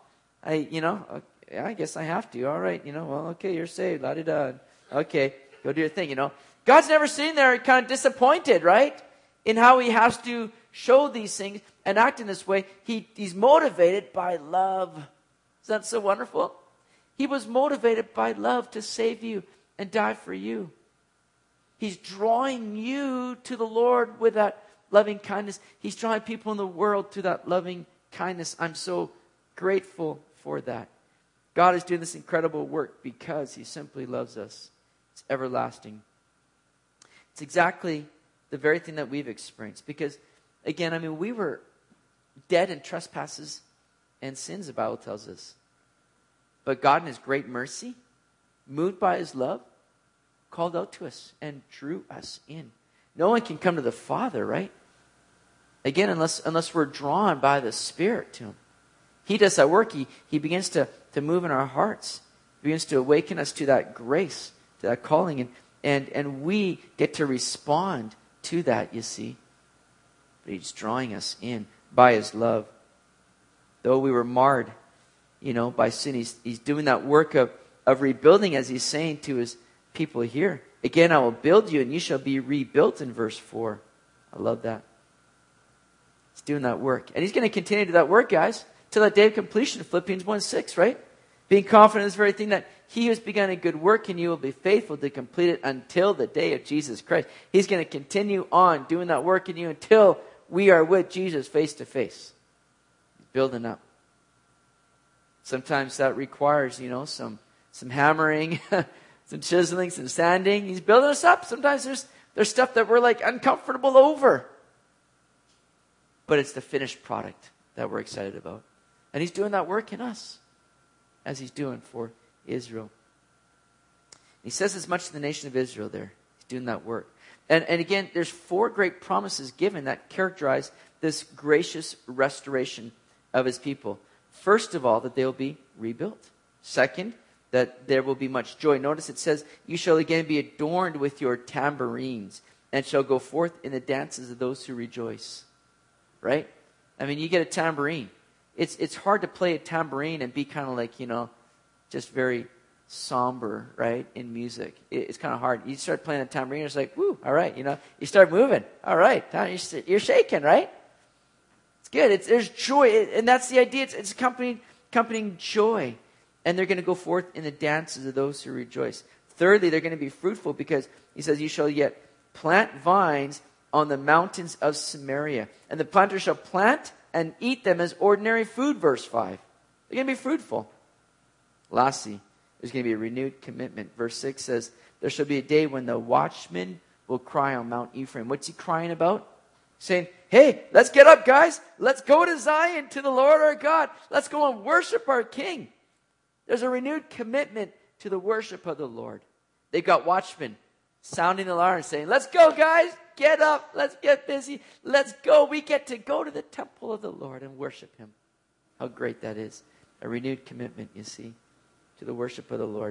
I guess I have to. All right, well, okay, you're saved. La-di-da. Okay, go do your thing, God's never sitting there kind of disappointed, right? In how he has to show these things and act in this way. He's motivated by love. Isn't that so wonderful? He was motivated by love to save you and die for you. He's drawing you to the Lord with that loving kindness. He's drawing people in the world to that loving kindness. I'm so grateful for that. God is doing this incredible work because he simply loves us. It's everlasting. It's exactly the very thing that we've experienced. Because, again, we were dead in trespasses and sins, the Bible tells us. But God in his great mercy, moved by his love, called out to us and drew us in. No one can come to the Father, right? Again, unless we're drawn by the Spirit to him. He does that work. He begins to move in our hearts. He begins to awaken us to that grace, to that calling. And we get to respond to that, you see. But he's drawing us in by his love. Though we were marred, by sin, he's doing that work of rebuilding, as he's saying to his people here. Again, I will build you and you shall be rebuilt in verse 4. I love that. He's doing that work. And he's going to continue to do that work, guys, till that day of completion, Philippians 1:6, right? Being confident in this very thing, that he who has begun a good work in you will be faithful to complete it until the day of Jesus Christ. He's going to continue on doing that work in you until we are with Jesus face to face. Building up. Sometimes that requires, some hammering, some chiseling, some sanding. He's building us up. Sometimes there's stuff that we're like uncomfortable over. But it's the finished product that we're excited about. And he's doing that work in us, as he's doing for Israel. He says as much to the nation of Israel there. He's doing that work. And again, there's 4 great promises given that characterize this gracious restoration of his people. First of all, that they will be rebuilt. Second, that there will be much joy. Notice it says, you shall again be adorned with your tambourines, and shall go forth in the dances of those who rejoice. Right? I mean, you get a tambourine. It's hard to play a tambourine and be kind of like, just very somber, right, in music. It's kind of hard. You start playing a tambourine, it's like, woo, all right, you start moving. All right, you're shaking, right? It's good. There's joy, and that's the idea. It's accompanying joy. And they're going to go forth in the dances of those who rejoice. Thirdly, they're going to be fruitful because he says, you shall yet plant vines on the mountains of Samaria. And the planter shall plant and eat them as ordinary food, verse 5. They're going to be fruitful. Lastly, there's going to be a renewed commitment. Verse 6 says, there shall be a day when the watchman will cry on Mount Ephraim. What's he crying about? Saying, hey, let's get up, guys. Let's go to Zion, to the Lord our God. Let's go and worship our King. There's a renewed commitment to the worship of the Lord. They've got watchmen sounding the alarm, saying, let's go, guys. Get up. Let's get busy. Let's go. We get to go to the temple of the Lord and worship him. How great that is. A renewed commitment, you see, to the worship of the Lord.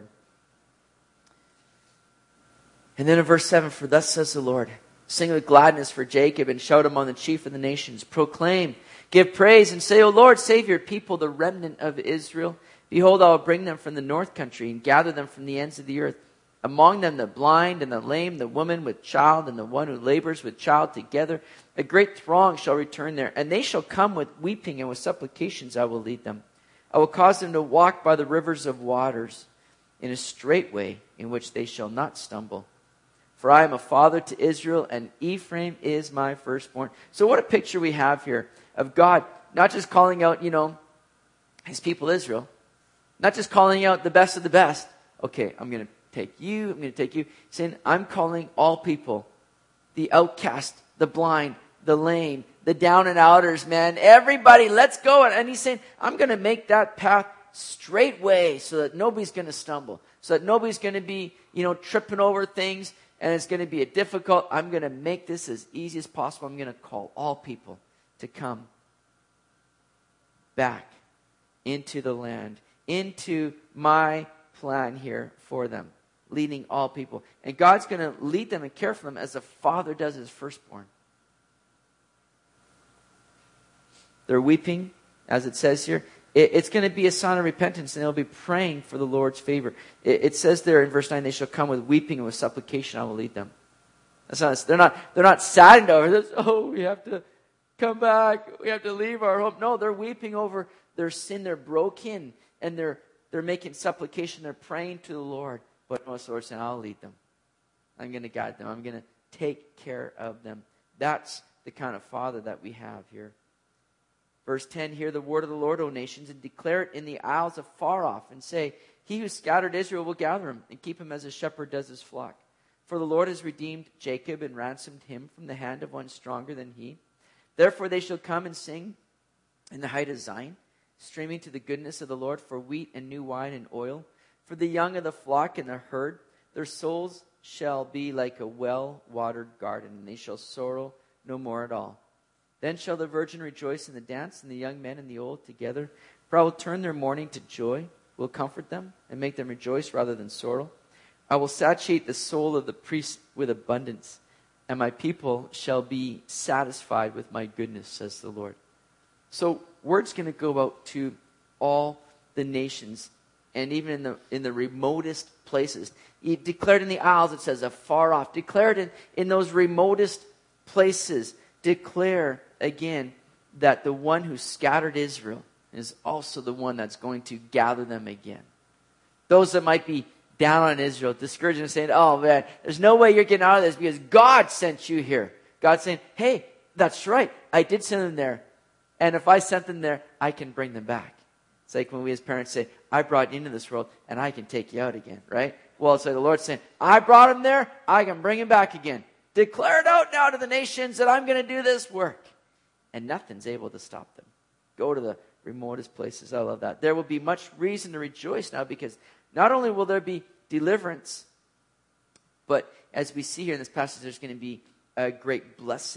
And then in verse 7, for thus says the Lord, sing with gladness for Jacob and shout among the chief of the nations. Proclaim, give praise and say, O Lord, save your people, the remnant of Israel. Behold, I will bring them from the north country and gather them from the ends of the earth. Among them the blind and the lame, the woman with child and the one who labors with child together. A great throng shall return there, and they shall come with weeping, and with supplications I will lead them. I will cause them to walk by the rivers of waters in a straight way in which they shall not stumble. For I am a father to Israel, and Ephraim is my firstborn. So what a picture we have here of God not just calling out, his people Israel, not just calling out the best of the best. Okay, I'm going to take you. I'm going to take you. Saying, I'm calling all people. The outcast, the blind, the lame, the down and outers, man. Everybody, let's go. And he's saying, I'm going to make that path straight way so that nobody's going to stumble. So that nobody's going to be, tripping over things. And it's going to be I'm going to make this as easy as possible. I'm going to call all people to come back into the land, into my plan here for them, leading all people. And God's going to lead them and care for them as a father does his firstborn. They're weeping, as it says here. It's going to be a sign of repentance, and they'll be praying for the Lord's favor. It says there in verse 9, they shall come with weeping and with supplication I will lead them. They're not saddened over this. Oh, we have to come back. We have to leave our home. No, they're weeping over their sin. They're broken, and they're making supplication. They're praying to the Lord. But the Lord saying, I'll lead them. I'm going to guide them. I'm going to take care of them. That's the kind of father that we have here. Verse 10, hear the word of the Lord, O nations, and declare it in the isles afar off, and say, he who scattered Israel will gather him, and keep him as a shepherd does his flock. For the Lord has redeemed Jacob, and ransomed him from the hand of one stronger than he. Therefore they shall come and sing in the height of Zion, streaming to the goodness of the Lord for wheat and new wine and oil. For the young of the flock and the herd, their souls shall be like a well-watered garden, and they shall sorrow no more at all. Then shall the virgin rejoice in the dance, and the young men and the old together. For I will turn their mourning to joy, will comfort them, and make them rejoice rather than sorrow. I will satiate the soul of the priest with abundance, and my people shall be satisfied with my goodness, says the Lord. So word's going to go out to all the nations, and even in the remotest places. He declared in the isles, it says, afar off. Declared in those remotest places. Declare again that the one who scattered Israel is also the one that's going to gather them again. Those that might be down on Israel, discouraged and saying, oh man, there's no way you're getting out of this because God sent you here. God's saying, hey, that's right. I did send them there. And if I sent them there, I can bring them back. It's like when we as parents say, I brought you into this world and I can take you out again, right? Well, it's like the Lord's saying, I brought him there, I can bring him back again. Declare it out now to the nations that I'm going to do this work. And nothing's able to stop them. Go to the remotest places. I love that. There will be much reason to rejoice now because not only will there be deliverance, but as we see here in this passage, there's going to be a great blessing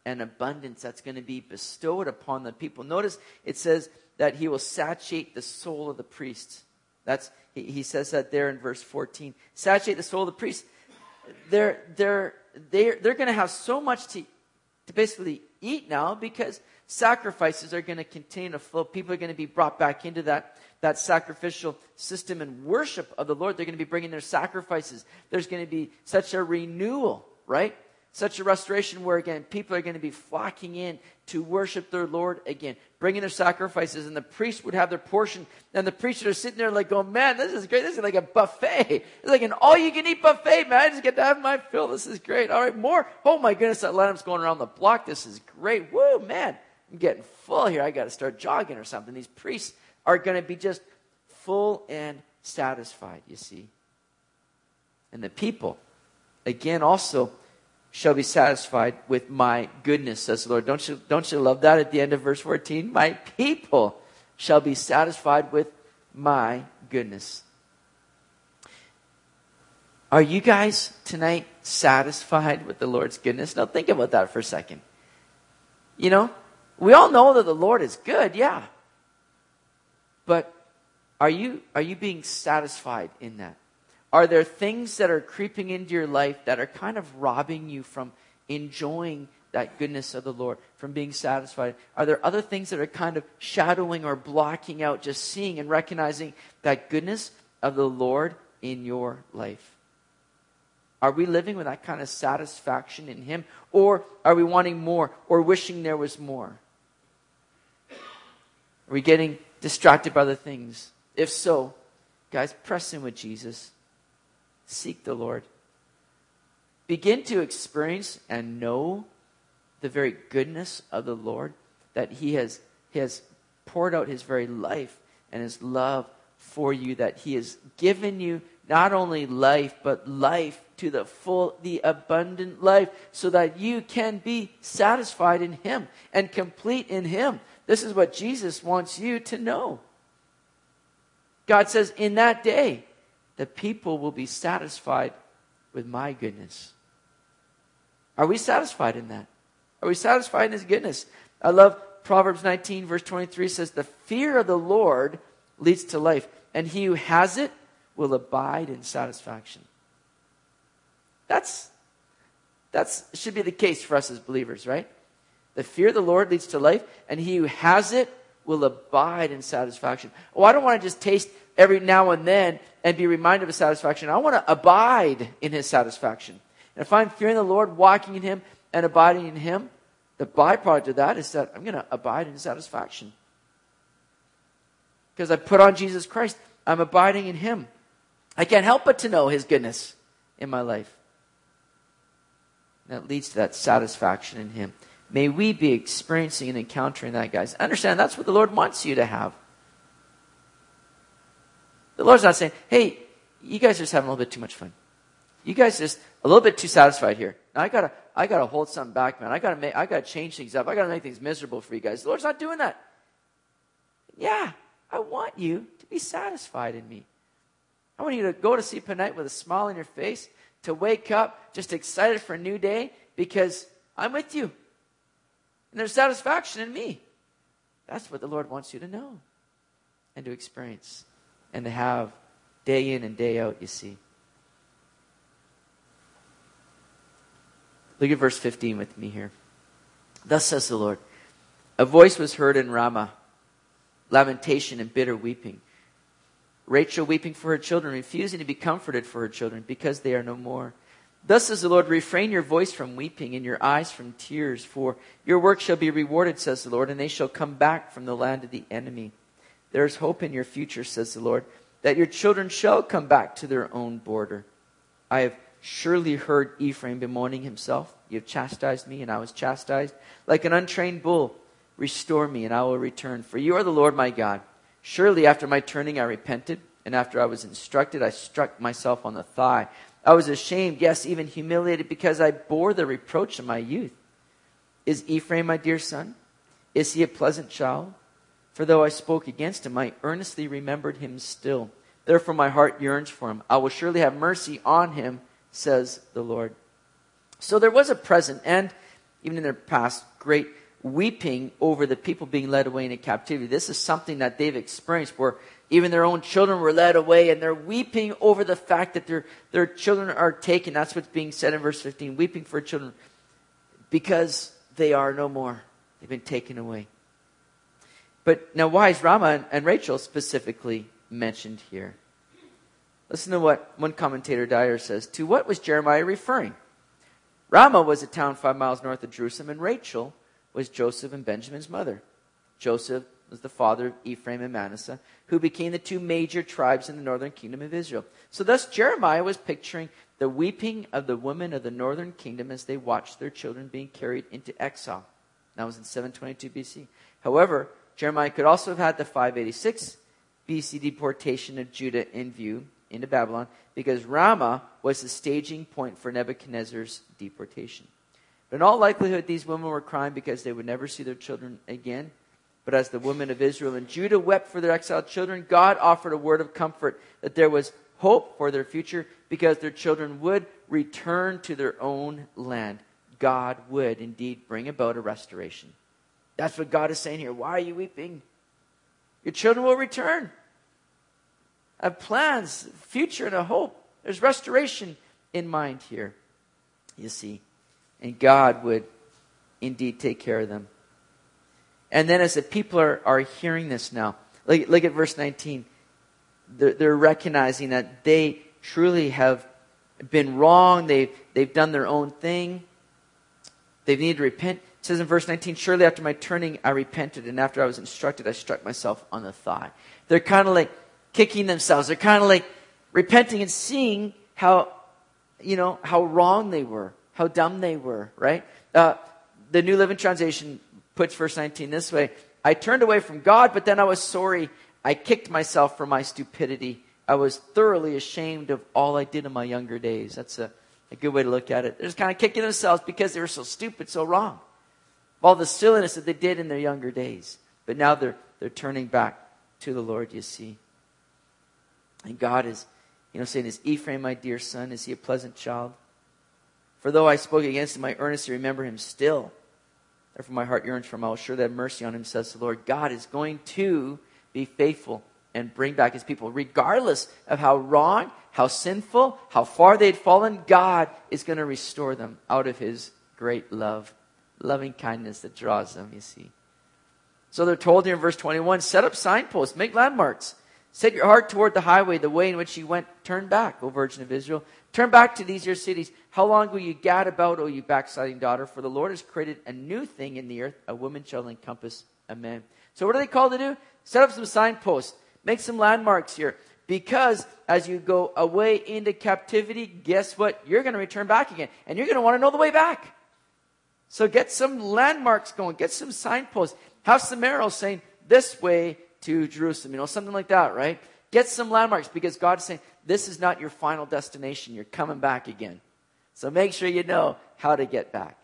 and abundance that's going to be bestowed upon the people. Notice it says that he will satiate the soul of the priests. He says that there in verse 14. Satiate the soul of the priests. They're going to have so much to basically eat now, because sacrifices are going to continue to flow. People are going to be brought back into that sacrificial system and worship of the Lord. They're going to be bringing their sacrifices. There's going to be such a renewal, right? Such a restoration where, again, people are going to be flocking in to worship their Lord again, bringing their sacrifices, and the priests would have their portion, and the priests are sitting there like, oh man, this is great. This is like a buffet. It's like an all-you-can-eat buffet, man. I just get to have my fill. This is great. All right, more. Oh my goodness, that lamb's going around the block. This is great. Woo, man. I'm getting full here. I got to start jogging or something. These priests are going to be just full and satisfied, you see. And the people, again, also shall be satisfied with my goodness, says the Lord. Don't you love that at the end of verse 14? My people shall be satisfied with my goodness. Are you guys tonight satisfied with the Lord's goodness? Now think about that for a second. You know, we all know that the Lord is good, yeah. But are you being satisfied in that? Are there things that are creeping into your life that are kind of robbing you from enjoying that goodness of the Lord, from being satisfied? Are there other things that are kind of shadowing or blocking out just seeing and recognizing that goodness of the Lord in your life? Are we living with that kind of satisfaction in Him? Or are we wanting more or wishing there was more? Are we getting distracted by other things? If so, guys, press in with Jesus. Seek the Lord. Begin to experience and know the very goodness of the Lord, that He has poured out His very life and His love for you, that He has given you not only life, but life to the full, the abundant life, so that you can be satisfied in Him and complete in Him. This is what Jesus wants you to know. God says, in that day, the people will be satisfied with my goodness. Are we satisfied in that? Are we satisfied in His goodness? I love Proverbs 19, verse 23 says, the fear of the Lord leads to life, and he who has it will abide in satisfaction. That's should be the case for us as believers, right? The fear of the Lord leads to life, and he who has it will abide in satisfaction. Oh, I don't want to just taste every now and then and be reminded of His satisfaction. I want to abide in His satisfaction. And if I'm fearing the Lord, walking in Him, and abiding in Him, the byproduct of that is that I'm going to abide in His satisfaction. Because I put on Jesus Christ, I'm abiding in Him. I can't help but to know His goodness in my life. And that leads to that satisfaction in Him. May we be experiencing and encountering that, guys. Understand, that's what the Lord wants you to have. The Lord's not saying, hey, you guys are just having a little bit too much fun. You guys are just a little bit too satisfied here. Now I gotta hold something back, man. I gotta change things up. I gotta make things miserable for you guys. The Lord's not doing that. Yeah, I want you to be satisfied in me. I want you to go to sleep at night with a smile on your face, to wake up just excited for a new day because I'm with you. And there's satisfaction in me. That's what the Lord wants you to know and to experience and to have day in and day out, you see. Look at verse 15 with me here. Thus says the Lord, a voice was heard in Ramah, lamentation and bitter weeping. Rachel weeping for her children, refusing to be comforted for her children because they are no more. Thus says the Lord, refrain your voice from weeping and your eyes from tears, for your work shall be rewarded, says the Lord, and they shall come back from the land of the enemy. There is hope in your future, says the Lord, that your children shall come back to their own border. I have surely heard Ephraim bemoaning himself. You have chastised me, and I was chastised. Like an untrained bull, restore me, and I will return. For you are the Lord my God. Surely after my turning I repented, and after I was instructed I struck myself on the thigh. I was ashamed, yes, even humiliated, because I bore the reproach of my youth. Is Ephraim my dear son? Is he a pleasant child? For though I spoke against him, I earnestly remembered him still. Therefore my heart yearns for him. I will surely have mercy on him, says the Lord. So there was a present and even in their past, great weeping over the people being led away into captivity. This is something that they've experienced where even their own children were led away, and they're weeping over the fact that their children are taken. That's what's being said in verse 15, weeping for children because they are no more. They've been taken away. But now why is Ramah and Rachel specifically mentioned here? Listen to what one commentator, Dyer, says. To what was Jeremiah referring? Ramah was a town 5 miles north of Jerusalem, and Rachel was Joseph and Benjamin's mother. Joseph was the father of Ephraim and Manasseh, who became the two major tribes in the northern kingdom of Israel. So thus Jeremiah was picturing the weeping of the women of the northern kingdom as they watched their children being carried into exile. That was in 722 BC. However, Jeremiah could also have had the 586 BC deportation of Judah in view into Babylon, because Ramah was the staging point for Nebuchadnezzar's deportation. But in all likelihood, these women were crying because they would never see their children again. But as the women of Israel and Judah wept for their exiled children, God offered a word of comfort that there was hope for their future because their children would return to their own land. God would indeed bring about a restoration. That's what God is saying here. Why are you weeping? Your children will return. I have plans, future, and a hope. There's restoration in mind here, you see. And God would indeed take care of them. And then as the people are hearing this now, look at verse 19. They're recognizing that they truly have been wrong. They've done their own thing. They need to repent. It says in verse 19, surely after my turning I repented, and after I was instructed I struck myself on the thigh. They're kind of like kicking themselves. They're kind of like repenting and seeing how wrong they were, how dumb they were, right? The New Living Translation puts verse 19 this way. I turned away from God, but then I was sorry. I kicked myself for my stupidity. I was thoroughly ashamed of all I did in my younger days. That's a good way to look at it. They're just kind of kicking themselves because they were so stupid, so wrong. All the silliness that they did in their younger days. But now they're turning back to the Lord, you see. And God is, saying, is Ephraim my dear son? Is he a pleasant child? For though I spoke against him, I earnestly remember him still. Therefore my heart yearns for him. I will surely have mercy on him, says the Lord. God is going to be faithful and bring back his people. Regardless of how wrong, how sinful, how far they'd fallen, God is going to restore them out of his great love. Loving kindness that draws them, you see. So they're told here in verse 21, set up signposts, make landmarks. Set your heart toward the highway, the way in which you went. Turn back, O Virgin of Israel. Turn back to these your cities. How long will you gad about, O you backsliding daughter? For the Lord has created a new thing in the earth. A woman shall encompass a man. So what are they called to do? Set up some signposts. Make some landmarks here. Because as you go away into captivity, guess what? You're going to return back again. And you're going to want to know the way back. So get some landmarks going. Get some signposts. Have some arrows saying, this way to Jerusalem. Something like that, right? Get some landmarks because God is saying, this is not your final destination. You're coming back again. So make sure you know how to get back.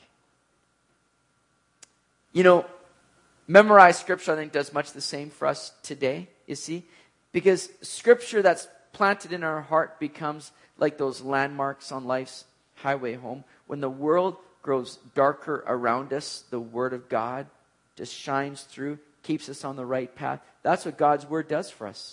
Memorized scripture, I think, does much the same for us today, you see. Because scripture that's planted in our heart becomes like those landmarks on life's highway home. When the world grows darker around us, the word of God just shines through, keeps us on the right path. That's what God's word does for us.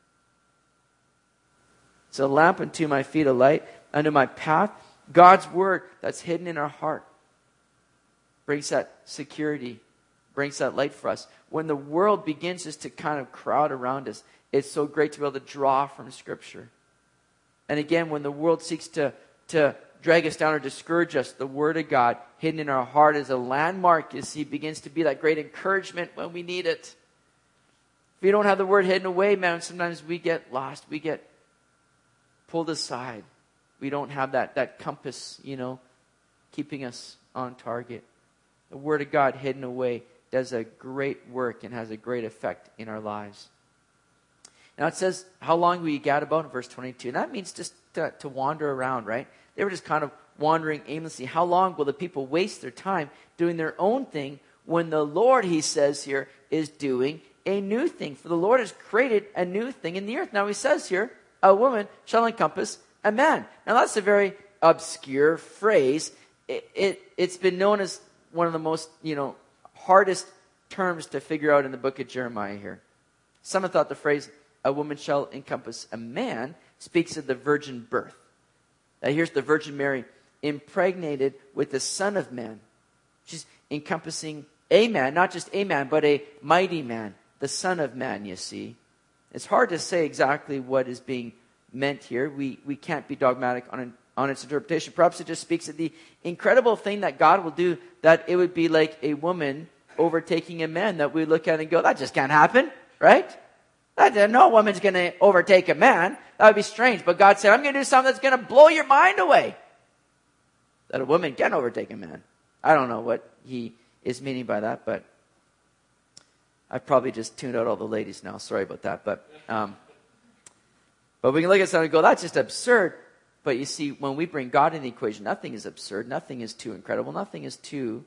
It's a lamp unto my feet, a light unto my path. God's word that's hidden in our heart brings that security, brings that light for us. When the world begins just to kind of crowd around us, it's so great to be able to draw from Scripture. And again, when the world seeks to drag us down or discourage us, the Word of God hidden in our heart as a landmark, you see, begins to be that great encouragement when we need it. If you don't have the Word hidden away, man, sometimes we get lost. We get pulled aside. We don't have that compass, keeping us on target. The Word of God hidden away does a great work and has a great effect in our lives. Now it says, how long will you gad about in verse 22? And that means just to wander around, right? They were just kind of wandering aimlessly. How long will the people waste their time doing their own thing when the Lord, he says here, is doing a new thing? For the Lord has created a new thing in the earth. Now he says here, a woman shall encompass a man. Now that's a very obscure phrase. It's been known as one of the most, hardest terms to figure out in the book of Jeremiah here. Some have thought the phrase, a woman shall encompass a man, speaks of the virgin birth. Now here's the Virgin Mary impregnated with the Son of Man. She's encompassing a man, not just a man, but a mighty man, the Son of Man, you see. It's hard to say exactly what is being meant here. We can't be dogmatic on its interpretation. Perhaps it just speaks of the incredible thing that God will do, that it would be like a woman overtaking a man, that we look at and go, that just can't happen, right? No woman's going to overtake a man. That would be strange. But God said, I'm going to do something that's going to blow your mind away. That a woman can overtake a man. I don't know what he is meaning by that, but I've probably just tuned out all the ladies now. Sorry about that. But we can look at something and go, that's just absurd. But you see, when we bring God in the equation, nothing is absurd. Nothing is too incredible. Nothing is too,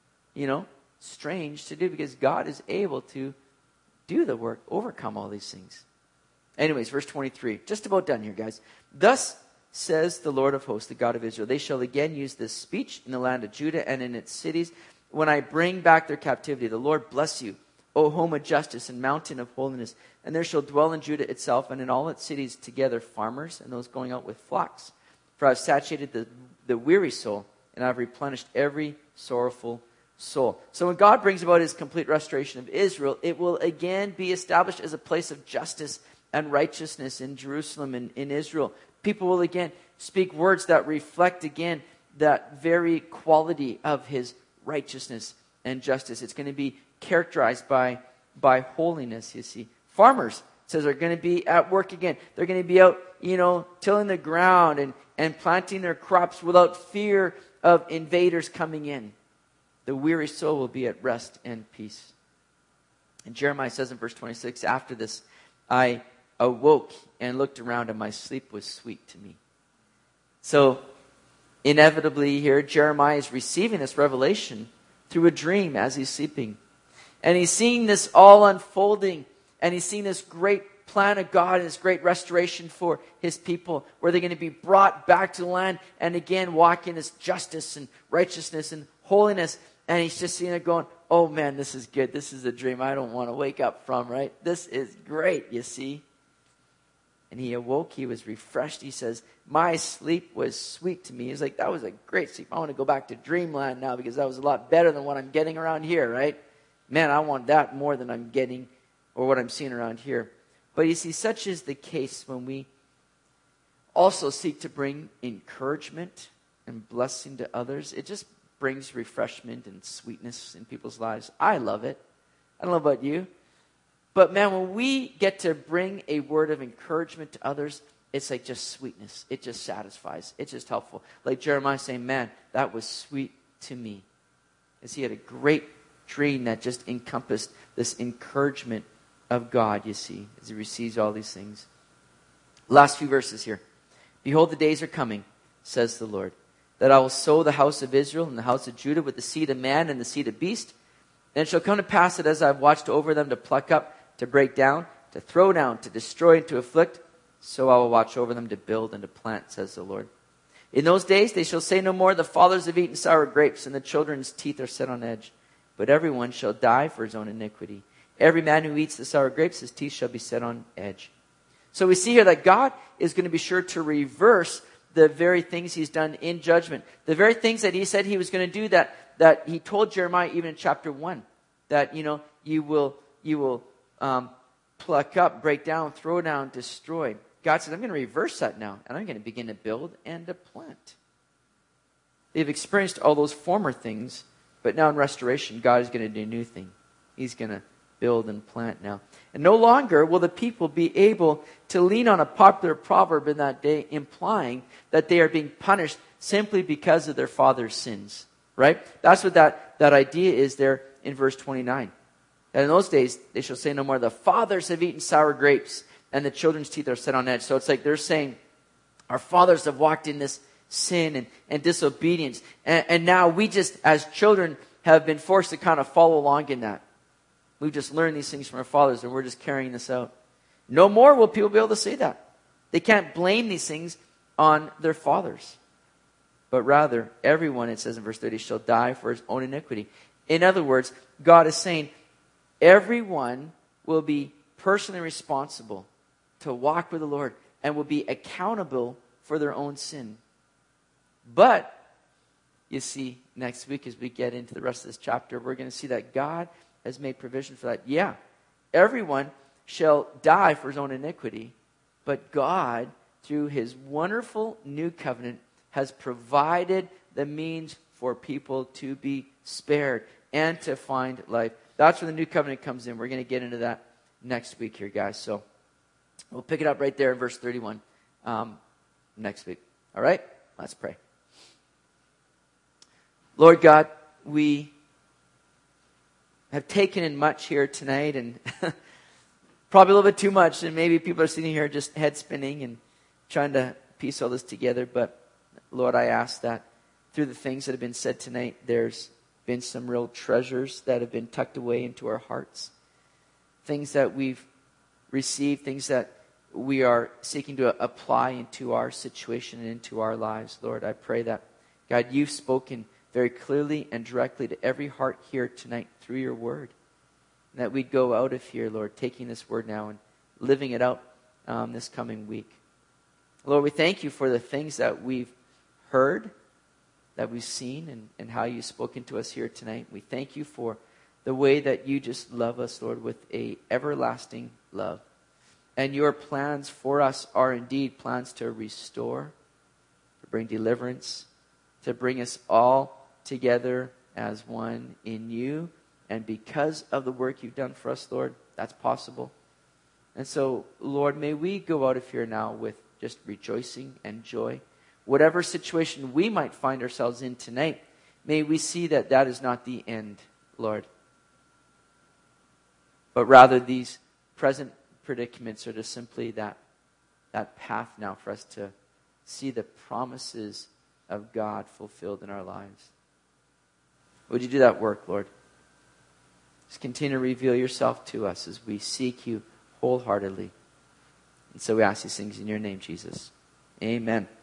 strange to do, because God is able to do the work, overcome all these things. Anyways, verse 23. Just about done here, guys. Thus says the Lord of hosts, the God of Israel, they shall again use this speech in the land of Judah and in its cities when I bring back their captivity. The Lord bless you, O home of justice and mountain of holiness. And there shall dwell in Judah itself and in all its cities together farmers and those going out with flocks. For I have satiated the weary soul, and I have replenished every sorrowful soul. So when God brings about his complete restoration of Israel, it will again be established as a place of justice and righteousness in Jerusalem and in Israel. People will again speak words that reflect again that very quality of his righteousness and justice. It's going to be characterized by holiness, you see. Farmers, it says, are going to be at work again. They're going to be out, tilling the ground and planting their crops without fear of invaders coming in. The weary soul will be at rest and peace. And Jeremiah says in verse 26, after this, I awoke and looked around, and my sleep was sweet to me. So, inevitably here, Jeremiah is receiving this revelation through a dream as he's sleeping. And he's seeing this all unfolding, and he's seeing this great plan of God and this great restoration for his people, where they're going to be brought back to the land and again walk in this justice and righteousness and holiness. And he's just seeing it going, oh man, this is good. This is a dream I don't want to wake up from, right? This is great, you see. And he awoke, he was refreshed. He says, my sleep was sweet to me. He's like, that was a great sleep. I want to go back to dreamland now, because that was a lot better than what I'm getting around here, right? Man, I want that more than I'm getting or what I'm seeing around here. But you see, such is the case when we also seek to bring encouragement and blessing to others. It just brings refreshment and sweetness in people's lives. I love it. I don't know about you. But man, when we get to bring a word of encouragement to others, it's like just sweetness. It just satisfies. It's just helpful. Like Jeremiah saying, man, that was sweet to me. As he had a great dream that just encompassed this encouragement of God, you see, as he receives all these things. Last few verses here. Behold, the days are coming, says the Lord, that I will sow the house of Israel and the house of Judah with the seed of man and the seed of beast. And it shall come to pass that as I have watched over them to pluck up, to break down, to throw down, to destroy, and to afflict, so I will watch over them to build and to plant, says the Lord. In those days they shall say no more, the fathers have eaten sour grapes, and the children's teeth are set on edge. But everyone shall die for his own iniquity. Every man who eats the sour grapes, his teeth shall be set on edge. So we see here that God is going to be sure to reverse the very things he's done in judgment. The very things that he said he was going to do, that he told Jeremiah even in chapter 1. That, you will pluck up, break down, throw down, destroy. God said, I'm going to reverse that now, and I'm going to begin to build and to plant. They've experienced all those former things, but now in restoration, God is going to do a new thing. He's going to build and plant now. And no longer will the people be able to lean on a popular proverb in that day, implying that they are being punished simply because of their father's sins. Right? That's what that idea is there in verse 29. And in those days, they shall say no more, the fathers have eaten sour grapes, and the children's teeth are set on edge. So it's like they're saying, our fathers have walked in this sin and disobedience. And now we just, as children, have been forced to kind of follow along in that. We've just learned these things from our fathers, and we're just carrying this out. No more will people be able to say that. They can't blame these things on their fathers. but rather everyone, it says in verse 30, shall die for his own iniquity. In other words, God is saying everyone will be personally responsible to walk with the Lord and will be accountable for their own sin. But, you see, next week as we get into the rest of this chapter, we're going to see that God has made provision for that. Yeah, everyone shall die for his own iniquity, but God, through his wonderful new covenant, has provided the means for people to be spared and to find life. That's where the new covenant comes in. We're going to get into that next week here, guys. So we'll pick it up right there in verse 31 next week. All right? Let's pray. Lord God, we have taken in much here tonight, and probably a little bit too much, and maybe people are sitting here just head spinning and trying to piece all this together. But Lord, I ask that through the things that have been said tonight, there's been some real treasures that have been tucked away into our hearts. Things that we've received, things that we are seeking to apply into our situation and into our lives. Lord, I pray that, God, you've spoken very clearly and directly to every heart here tonight through your word. And that we'd go out of here, Lord, taking this word now and living it out this coming week. Lord, we thank you for the things that we've heard, that we've seen, and how you've spoken to us here tonight. We thank you for the way that you just love us, Lord, with a everlasting love. And your plans for us are indeed plans to restore, to bring deliverance, to bring us all together as one in you. And because of the work you've done for us, Lord, that's possible. And so, Lord, may we go out of here now with just rejoicing and joy. Whatever situation we might find ourselves in tonight, may we see that that is not the end, Lord. But rather these present predicaments are just simply that path now for us to see the promises of God fulfilled in our lives. Would you do that work, Lord? Just continue to reveal yourself to us as we seek you wholeheartedly. And so we ask these things in your name, Jesus. Amen.